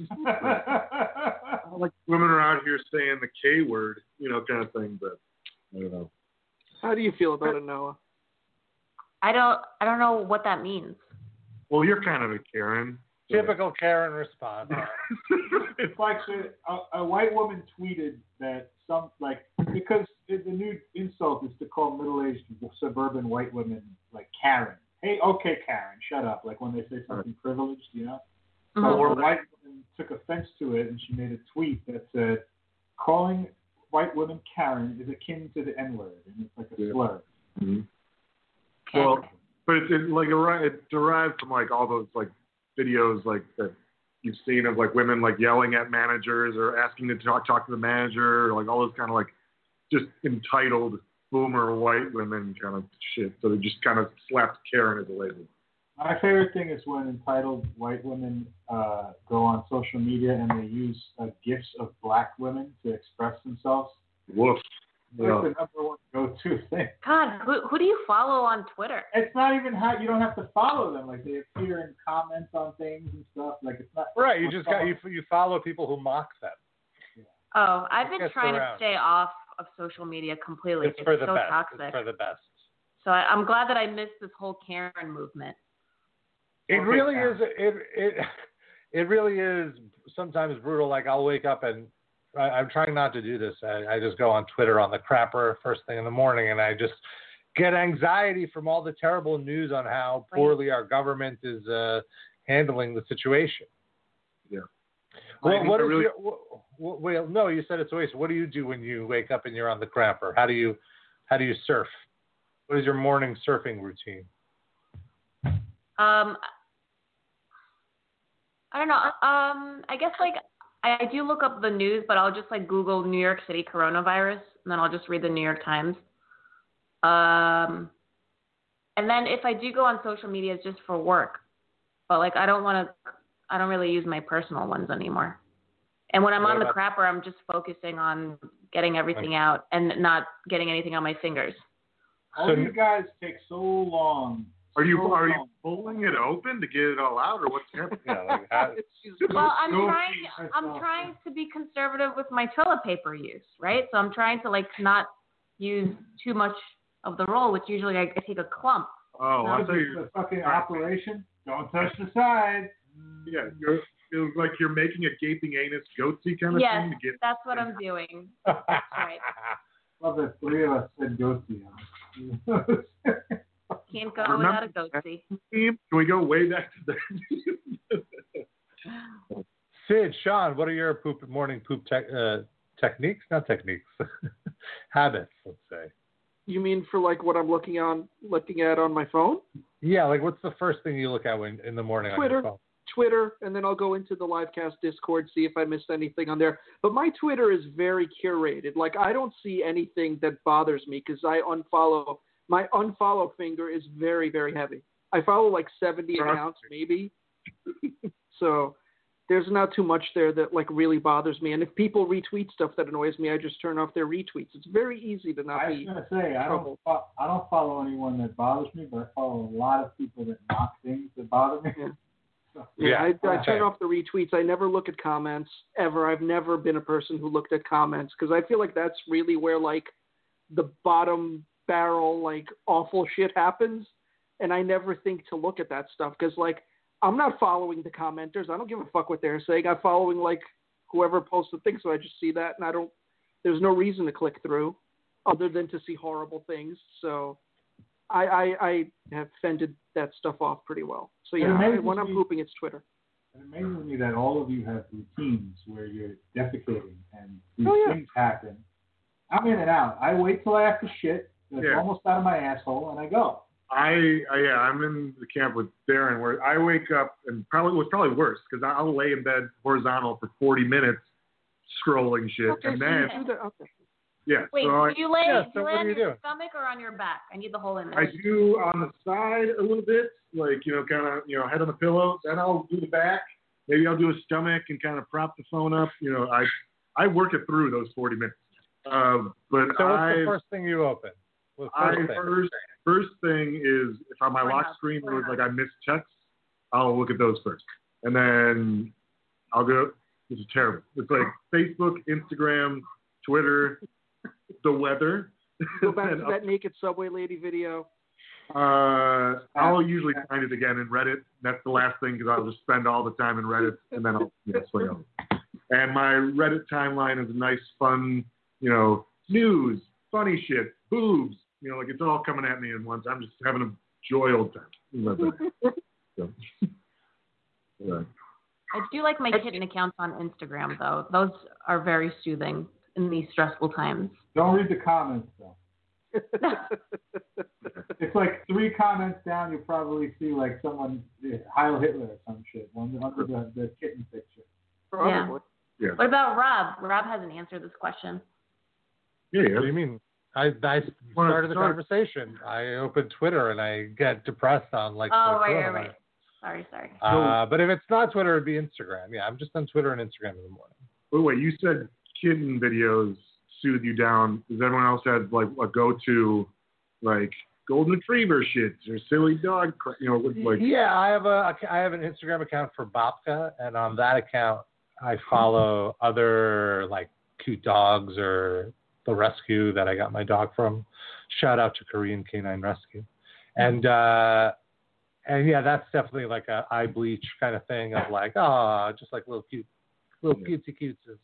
Like women are out here saying the K word, you know, kind of thing. But I don't know. How do you feel about it, Noah? I don't know what that means. Well, you're kind of a Karen. Typical Karen response. It's like a white woman tweeted that because the new insult is to call middle-aged suburban white women like Karen. Hey, okay, Karen, shut up. Like when they say something privileged, you know. Mm-hmm. So a white woman took offense to it, and she made a tweet that said, "Calling white women Karen is akin to the N-word, and it's like a slur." Mm-hmm. Well, but it derived from like all those like videos like that you've seen of like women like yelling at managers or asking to talk to the manager, or like all those kind of like just entitled boomer white women kind of shit. So they just kind of slapped Karen as a label. My favorite thing is when entitled white women go on social media and they use gifs of black women to express themselves. Woof. That's the number one go-to thing. God, who do you follow on Twitter? It's not even you don't have to follow them. Like they appear in comments on things and stuff. Like it's not right. You just you follow people who mock them. Yeah. Oh, I've been trying to stay off of social media completely. It's for the so best. toxic. It's for the best. So I'm glad that I missed this whole Karen movement. It really is. It really is sometimes brutal. Like I'll wake up and I'm trying not to do this. I just go on Twitter on the crapper first thing in the morning, and I just get anxiety from all the terrible news on how poorly our government is handling the situation. Yeah. Well, no, you said it's a waste. What do you do when you wake up and you're on the crapper? How do you surf? What is your morning surfing routine? I don't know. I guess like I do look up the news, but I'll just like Google New York City coronavirus, and then I'll just read the New York Times. And then if I do go on social media, it's just for work. But like I don't really use my personal ones anymore. And when I'm on the crapper, I'm just focusing on getting everything out and not getting anything on my fingers. All you guys take so long. Are you pulling it open to get it all out, or what's happening? Well, I'm trying to be conservative with my toilet paper use, right? So I'm trying to like not use too much of the roll, which usually I take a clump. Oh, I thought you were fucking operation. Don't touch the side. Yeah, it was like you're making a gaping anus goatsy kind of thing. To get that's what I'm doing. That's right. Love that 3 of us said goatsy. Can't go without a goatsy. Can we go way back to that? Sid, Sean, what are your morning poop techniques? Not techniques. Habits, let's say. You mean for like what I'm looking at on my phone? Yeah, like what's the first thing you look at in the morning Twitter. on your phone? Twitter, and then I'll go into the Livecast Discord, see if I missed anything on there. But my Twitter is very curated. Like, I don't see anything that bothers me because I unfollow. My unfollow finger is very, very heavy. I follow like 70 accounts, maybe. So there's not too much there that like really bothers me. And if people retweet stuff that annoys me, I just turn off their retweets. It's very easy to not I was be gonna say I don't follow anyone that bothers me, but I follow a lot of people that knock things that bother me. Yeah. So, I turn off the retweets. I never look at comments ever. I've never been a person who looked at comments because I feel like that's really where like the bottom barrel like awful shit happens, and I never think to look at that stuff because like I'm not following the commenters. I don't give a fuck what they're saying. I'm following like whoever posted things, so I just see that, and I don't. There's no reason to click through, other than to see horrible things. So, I have fended that stuff off pretty well. So yeah, when I'm pooping, it's Twitter. It amazes me that all of you have routines where you're defecating and these things happen. I'm in and out. I wait till I have to shit. It's almost out of my asshole, and I go. I'm in the camp with Darren where I wake up and it was probably worse because I'll lay in bed horizontal for 40 minutes scrolling shit and then Wait, so do you lay on do? your stomach or on your back? I need the whole image. I do on the side a little bit, like kind of head on the pillow. Then I'll do the back. Maybe I'll do a stomach and kind of prop the phone up. I work it through those 40 minutes. But so what's the first thing you open? First thing is if on my lock screen it was like I missed texts, I'll look at those first. And then I'll go, this is terrible. It's like Facebook, Instagram, Twitter, the weather. Go back to that naked subway lady video. I'll usually find it again in Reddit. That's the last thing because I'll just spend all the time in Reddit and then I'll swing over. And my Reddit timeline is a nice, fun, news, funny shit, boobs. Like it's all coming at me at once. I'm just having a joy old time. I do like my kitten accounts on Instagram, though. Those are very soothing in these stressful times. Don't read the comments, though. It's like 3 comments down, you probably see like someone, Heil Hitler or some shit, under the kitten picture. Probably. Yeah. What about Rob? Rob hasn't answered this question. Yeah. What do you mean? I started the conversation. I opened Twitter and I get depressed on like. Oh, right. Sorry. But if it's not Twitter, it'd be Instagram. Yeah, I'm just on Twitter and Instagram in the morning. Wait, you said kitten videos soothe you down. Does everyone else have like a go-to, like golden retriever shit or silly dog? Yeah, I have an Instagram account for Babka, and on that account, I follow other like cute dogs or the rescue that I got my dog from. Shout out to Korean Canine Rescue. And yeah, that's definitely like a eye bleach kind of thing of like, just like little cutesy cutesses.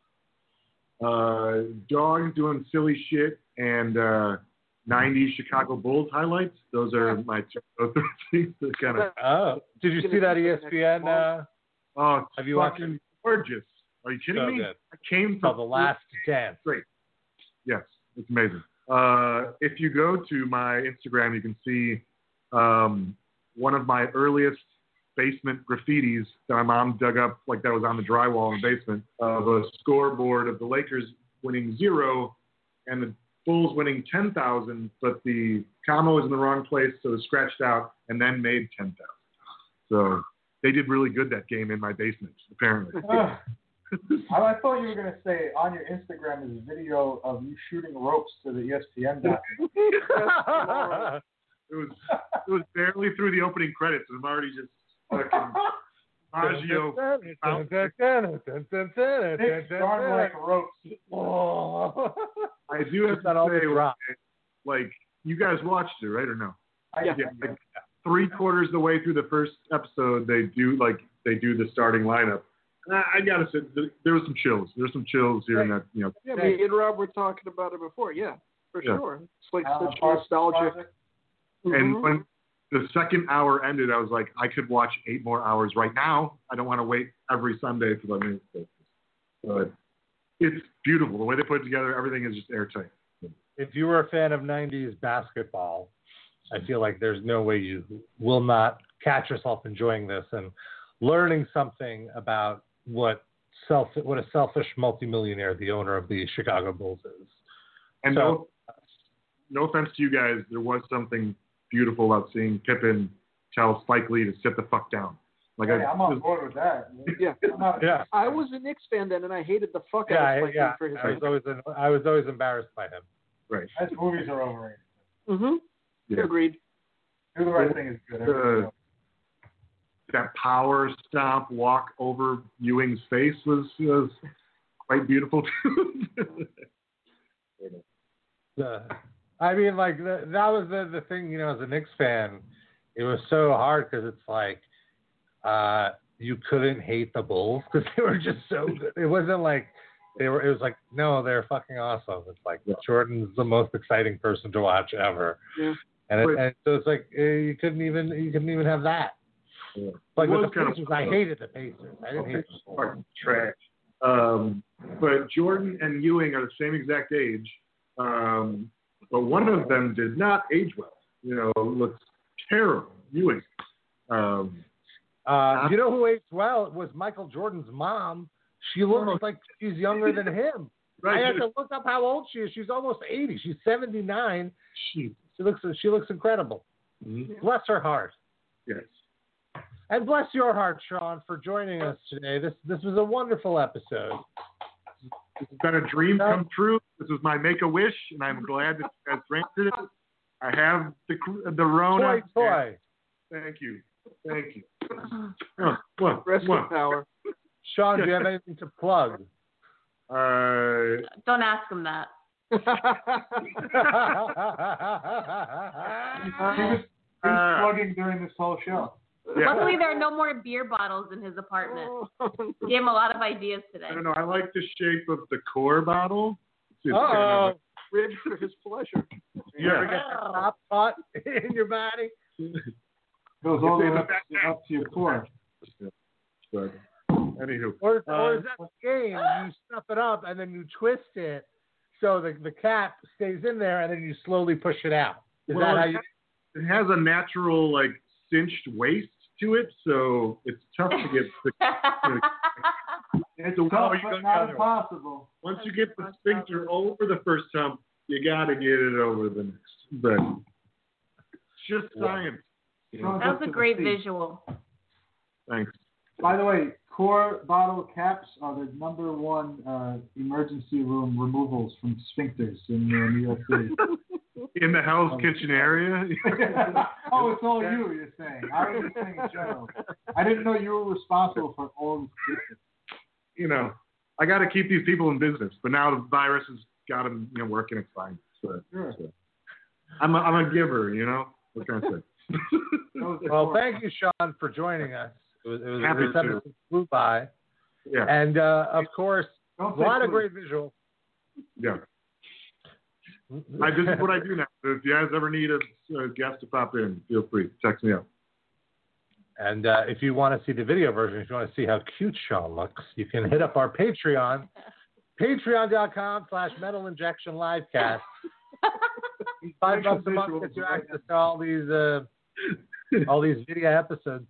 Dogs doing silly shit and 90s Chicago Bulls highlights. Those are my two things that kind of. Oh, did you see that ESPN? Have you watched it? Gorgeous. Are you kidding me? Good. I came from The Last Dance. Great. Yes, it's amazing. If you go to my Instagram, you can see one of my earliest basement graffitis that my mom dug up, like that was on the drywall in the basement, of a scoreboard of the Lakers winning 0 and the Bulls winning 10,000, but the comma was in the wrong place, so it was scratched out and then made 10,000. So they did really good that game in my basement, apparently. I thought you were going to say on your Instagram is a video of you shooting ropes to the ESPN documentary. It was barely through the opening credits, and I'm already just fucking Maggio. like ropes. I do have to say, like, you guys watched it, right, or no? Yeah. Like, 3/4 of the way through the first episode, they do the starting lineup. I gotta say, there was some chills. There's some chills here and that, Yeah, me and Rob were talking about it before. Yeah, for sure. It's like such nostalgic. And when the second hour ended, I was like, I could watch 8 more hours right now. I don't want to wait every Sunday for the news. But it's beautiful. The way they put it together, everything is just airtight. If you were a fan of 90s basketball, I feel like there's no way you will not catch yourself enjoying this and learning something about what a selfish multimillionaire the owner of the Chicago Bulls is. And no offense to you guys, there was something beautiful about seeing Pippen tell Spike Lee to sit the fuck down. Like Hey, I'm on board with that. Yeah. Yeah. I was a Knicks fan then, and I hated the fuck out of Spike Lee for his I was always embarrassed by him. right. His movies are overrated. Mm-hmm. Yeah. Agreed. Do the Right Thing is good. That power stomp walk over Ewing's face was quite beautiful too. I mean, like that was the thing, you know, as a Knicks fan, it was so hard because it's like you couldn't hate the Bulls because they were just so good. It wasn't like it was like, no, they're fucking awesome. It's like Jordan's the most exciting person to watch ever. Yeah. And so it's like you couldn't even have that. Yeah. Like with the kind Pacers, I hated the Pacers. I didn't hate them. Trash. But Jordan and Ewing are the same exact age, but one of them did not age well. You know, looks terrible. Ewing. You know who aged well? It was Michael Jordan's mom. She looks like she's younger than him. Right. I had to look up how old she is. She's almost 80. She's 79. She looks incredible. Mm-hmm. Bless her heart. Yes. And bless your heart, Sean, for joining us today. This was a wonderful episode. This has been a dream come true. This was my make-a-wish, and I'm glad that you guys granted it. I have the Rona. Toy. Thank you. Rest in power. Sean, do you have anything to plug? Don't ask him that. He was plugging during this whole show. Yeah. Luckily, there are no more beer bottles in his apartment. Gave him a lot of ideas today. I don't know. I like the shape of the core bottle. It's Oh, Rich for his pleasure. you ever get the top caught in your body? Goes all the way up to your core. But, anywho. Or is that the game? You stuff it up and then you twist it so the cap stays in there and then you slowly push it out. Is that how you? It has a natural like cinched waist to it, so it's tough to get. It's So tough, how are you but gonna not counter it? impossible. Once you get the sphincter over the first hump, you got to get it over the next. But it's just science. You know? That was a great visual. Thanks. By the way, core bottle caps are the number one emergency room removals from sphincters in New York City. In the Hell's Kitchen area. Oh, it's all you, you're saying. I was just saying in general. I didn't know you were responsible for all these cases. You know, I got to keep these people in business, but now the virus has got them, working. It's fine. So, Sure. I'm a giver, What can I say? Well, thank you, Sean, for joining us. It was Happy this episode flew by. Yeah. And, of course, a Don't say lot of please. great visuals. Yeah. This is what I do now. So if you guys ever need a guest to pop in, feel free. Text me out. And if you want to see the video version, if you want to see how cute Sean looks, you can hit up our Patreon, patreon.com/Metal Injection Livecast. $5 a month gets you access to all these video episodes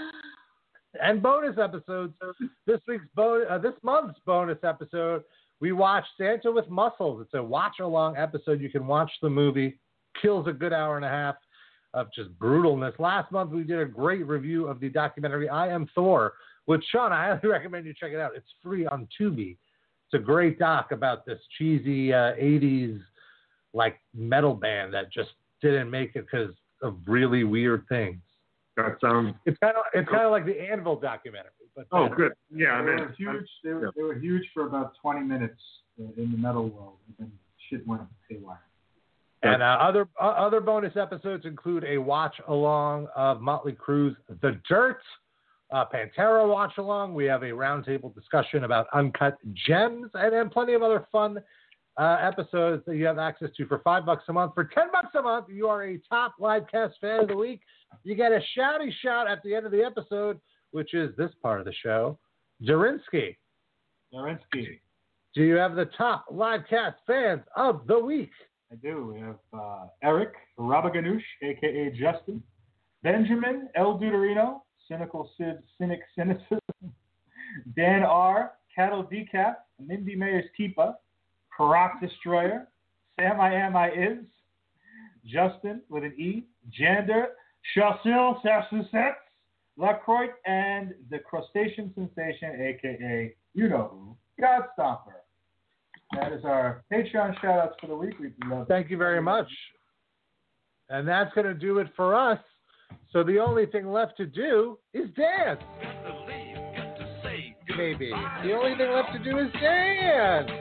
and bonus episodes. This month's bonus episode, we watched Santa with Muscles. It's a watch-along episode. You can watch the movie. Kills a good hour and a half of just brutalness. Last month, we did a great review of the documentary I Am Thor, which, Sean, I highly recommend you check it out. It's free on Tubi. It's a great doc about this cheesy 80s metal band that just didn't make it because of really weird things. That sounds. It's kind of like the Anvil documentary. But Good. Yeah. They were huge. They were huge for about 20 minutes in the metal world, and then shit went haywire. And other bonus episodes include a watch-along of Motley Crue's The Dirt, Pantera watch-along. We have a roundtable discussion about Uncut Gems, and then plenty of other fun episodes that you have access to for $5 a month. For $10 a month, you are a top Livecast fan of the week. You get a shouty shout at the end of the episode, which is this part of the show. Durinsky. Do you have the top Livecast fans of the week? I do. We have Eric Rabaganoush, a.k.a. Justin. Benjamin L. Deuterino, Cynical Sid, Cynic Cynicism. Dan R., Cattle Decaf, Mindy Mayers Keepa, Karak Destroyer, Sam I Am I Is, Justin with an E, Jander, Chassil Sassusets, LaCroix and the crustacean sensation, a.k.a. you know who, God Stomper. That is our Patreon shout-outs for the week. We'd love Thank you very much. And that's going to do it for us. So the only thing left to do is dance. Maybe. The only thing left to do is dance.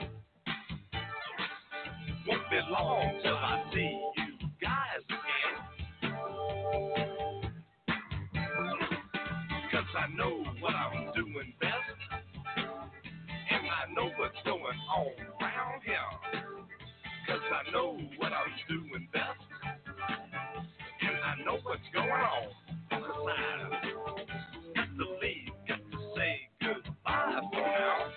Won't be long till I see you guys again. 'Cause I know what I'm doing best. And I know what's going on around here. 'Cause I know what I'm doing best. And I know what's going on the side. Got to leave, got to say goodbye for now.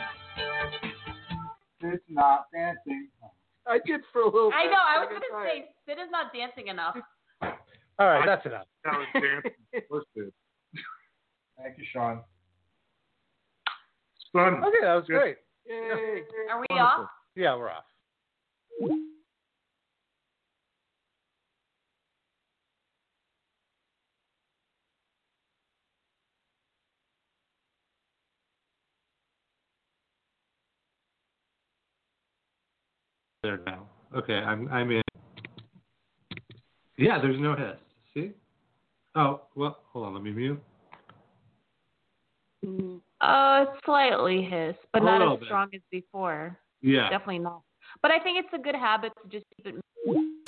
It's not dancing. I did for a little bit. I know. I was going to say, Sid is not dancing enough. All right, that's enough. That was dancing. Let's do it. Thank you, Sean. It's fun. Okay, that was great. Yay. Are we Wonderful. off? Yeah, we're off. There now. Okay, I'm in. Yeah, there's no hiss. See? Oh, well, hold on, let me mute. Slightly hiss, but A not little as bit. strong as before. Yeah. Definitely not. But I think it's a good habit to just keep it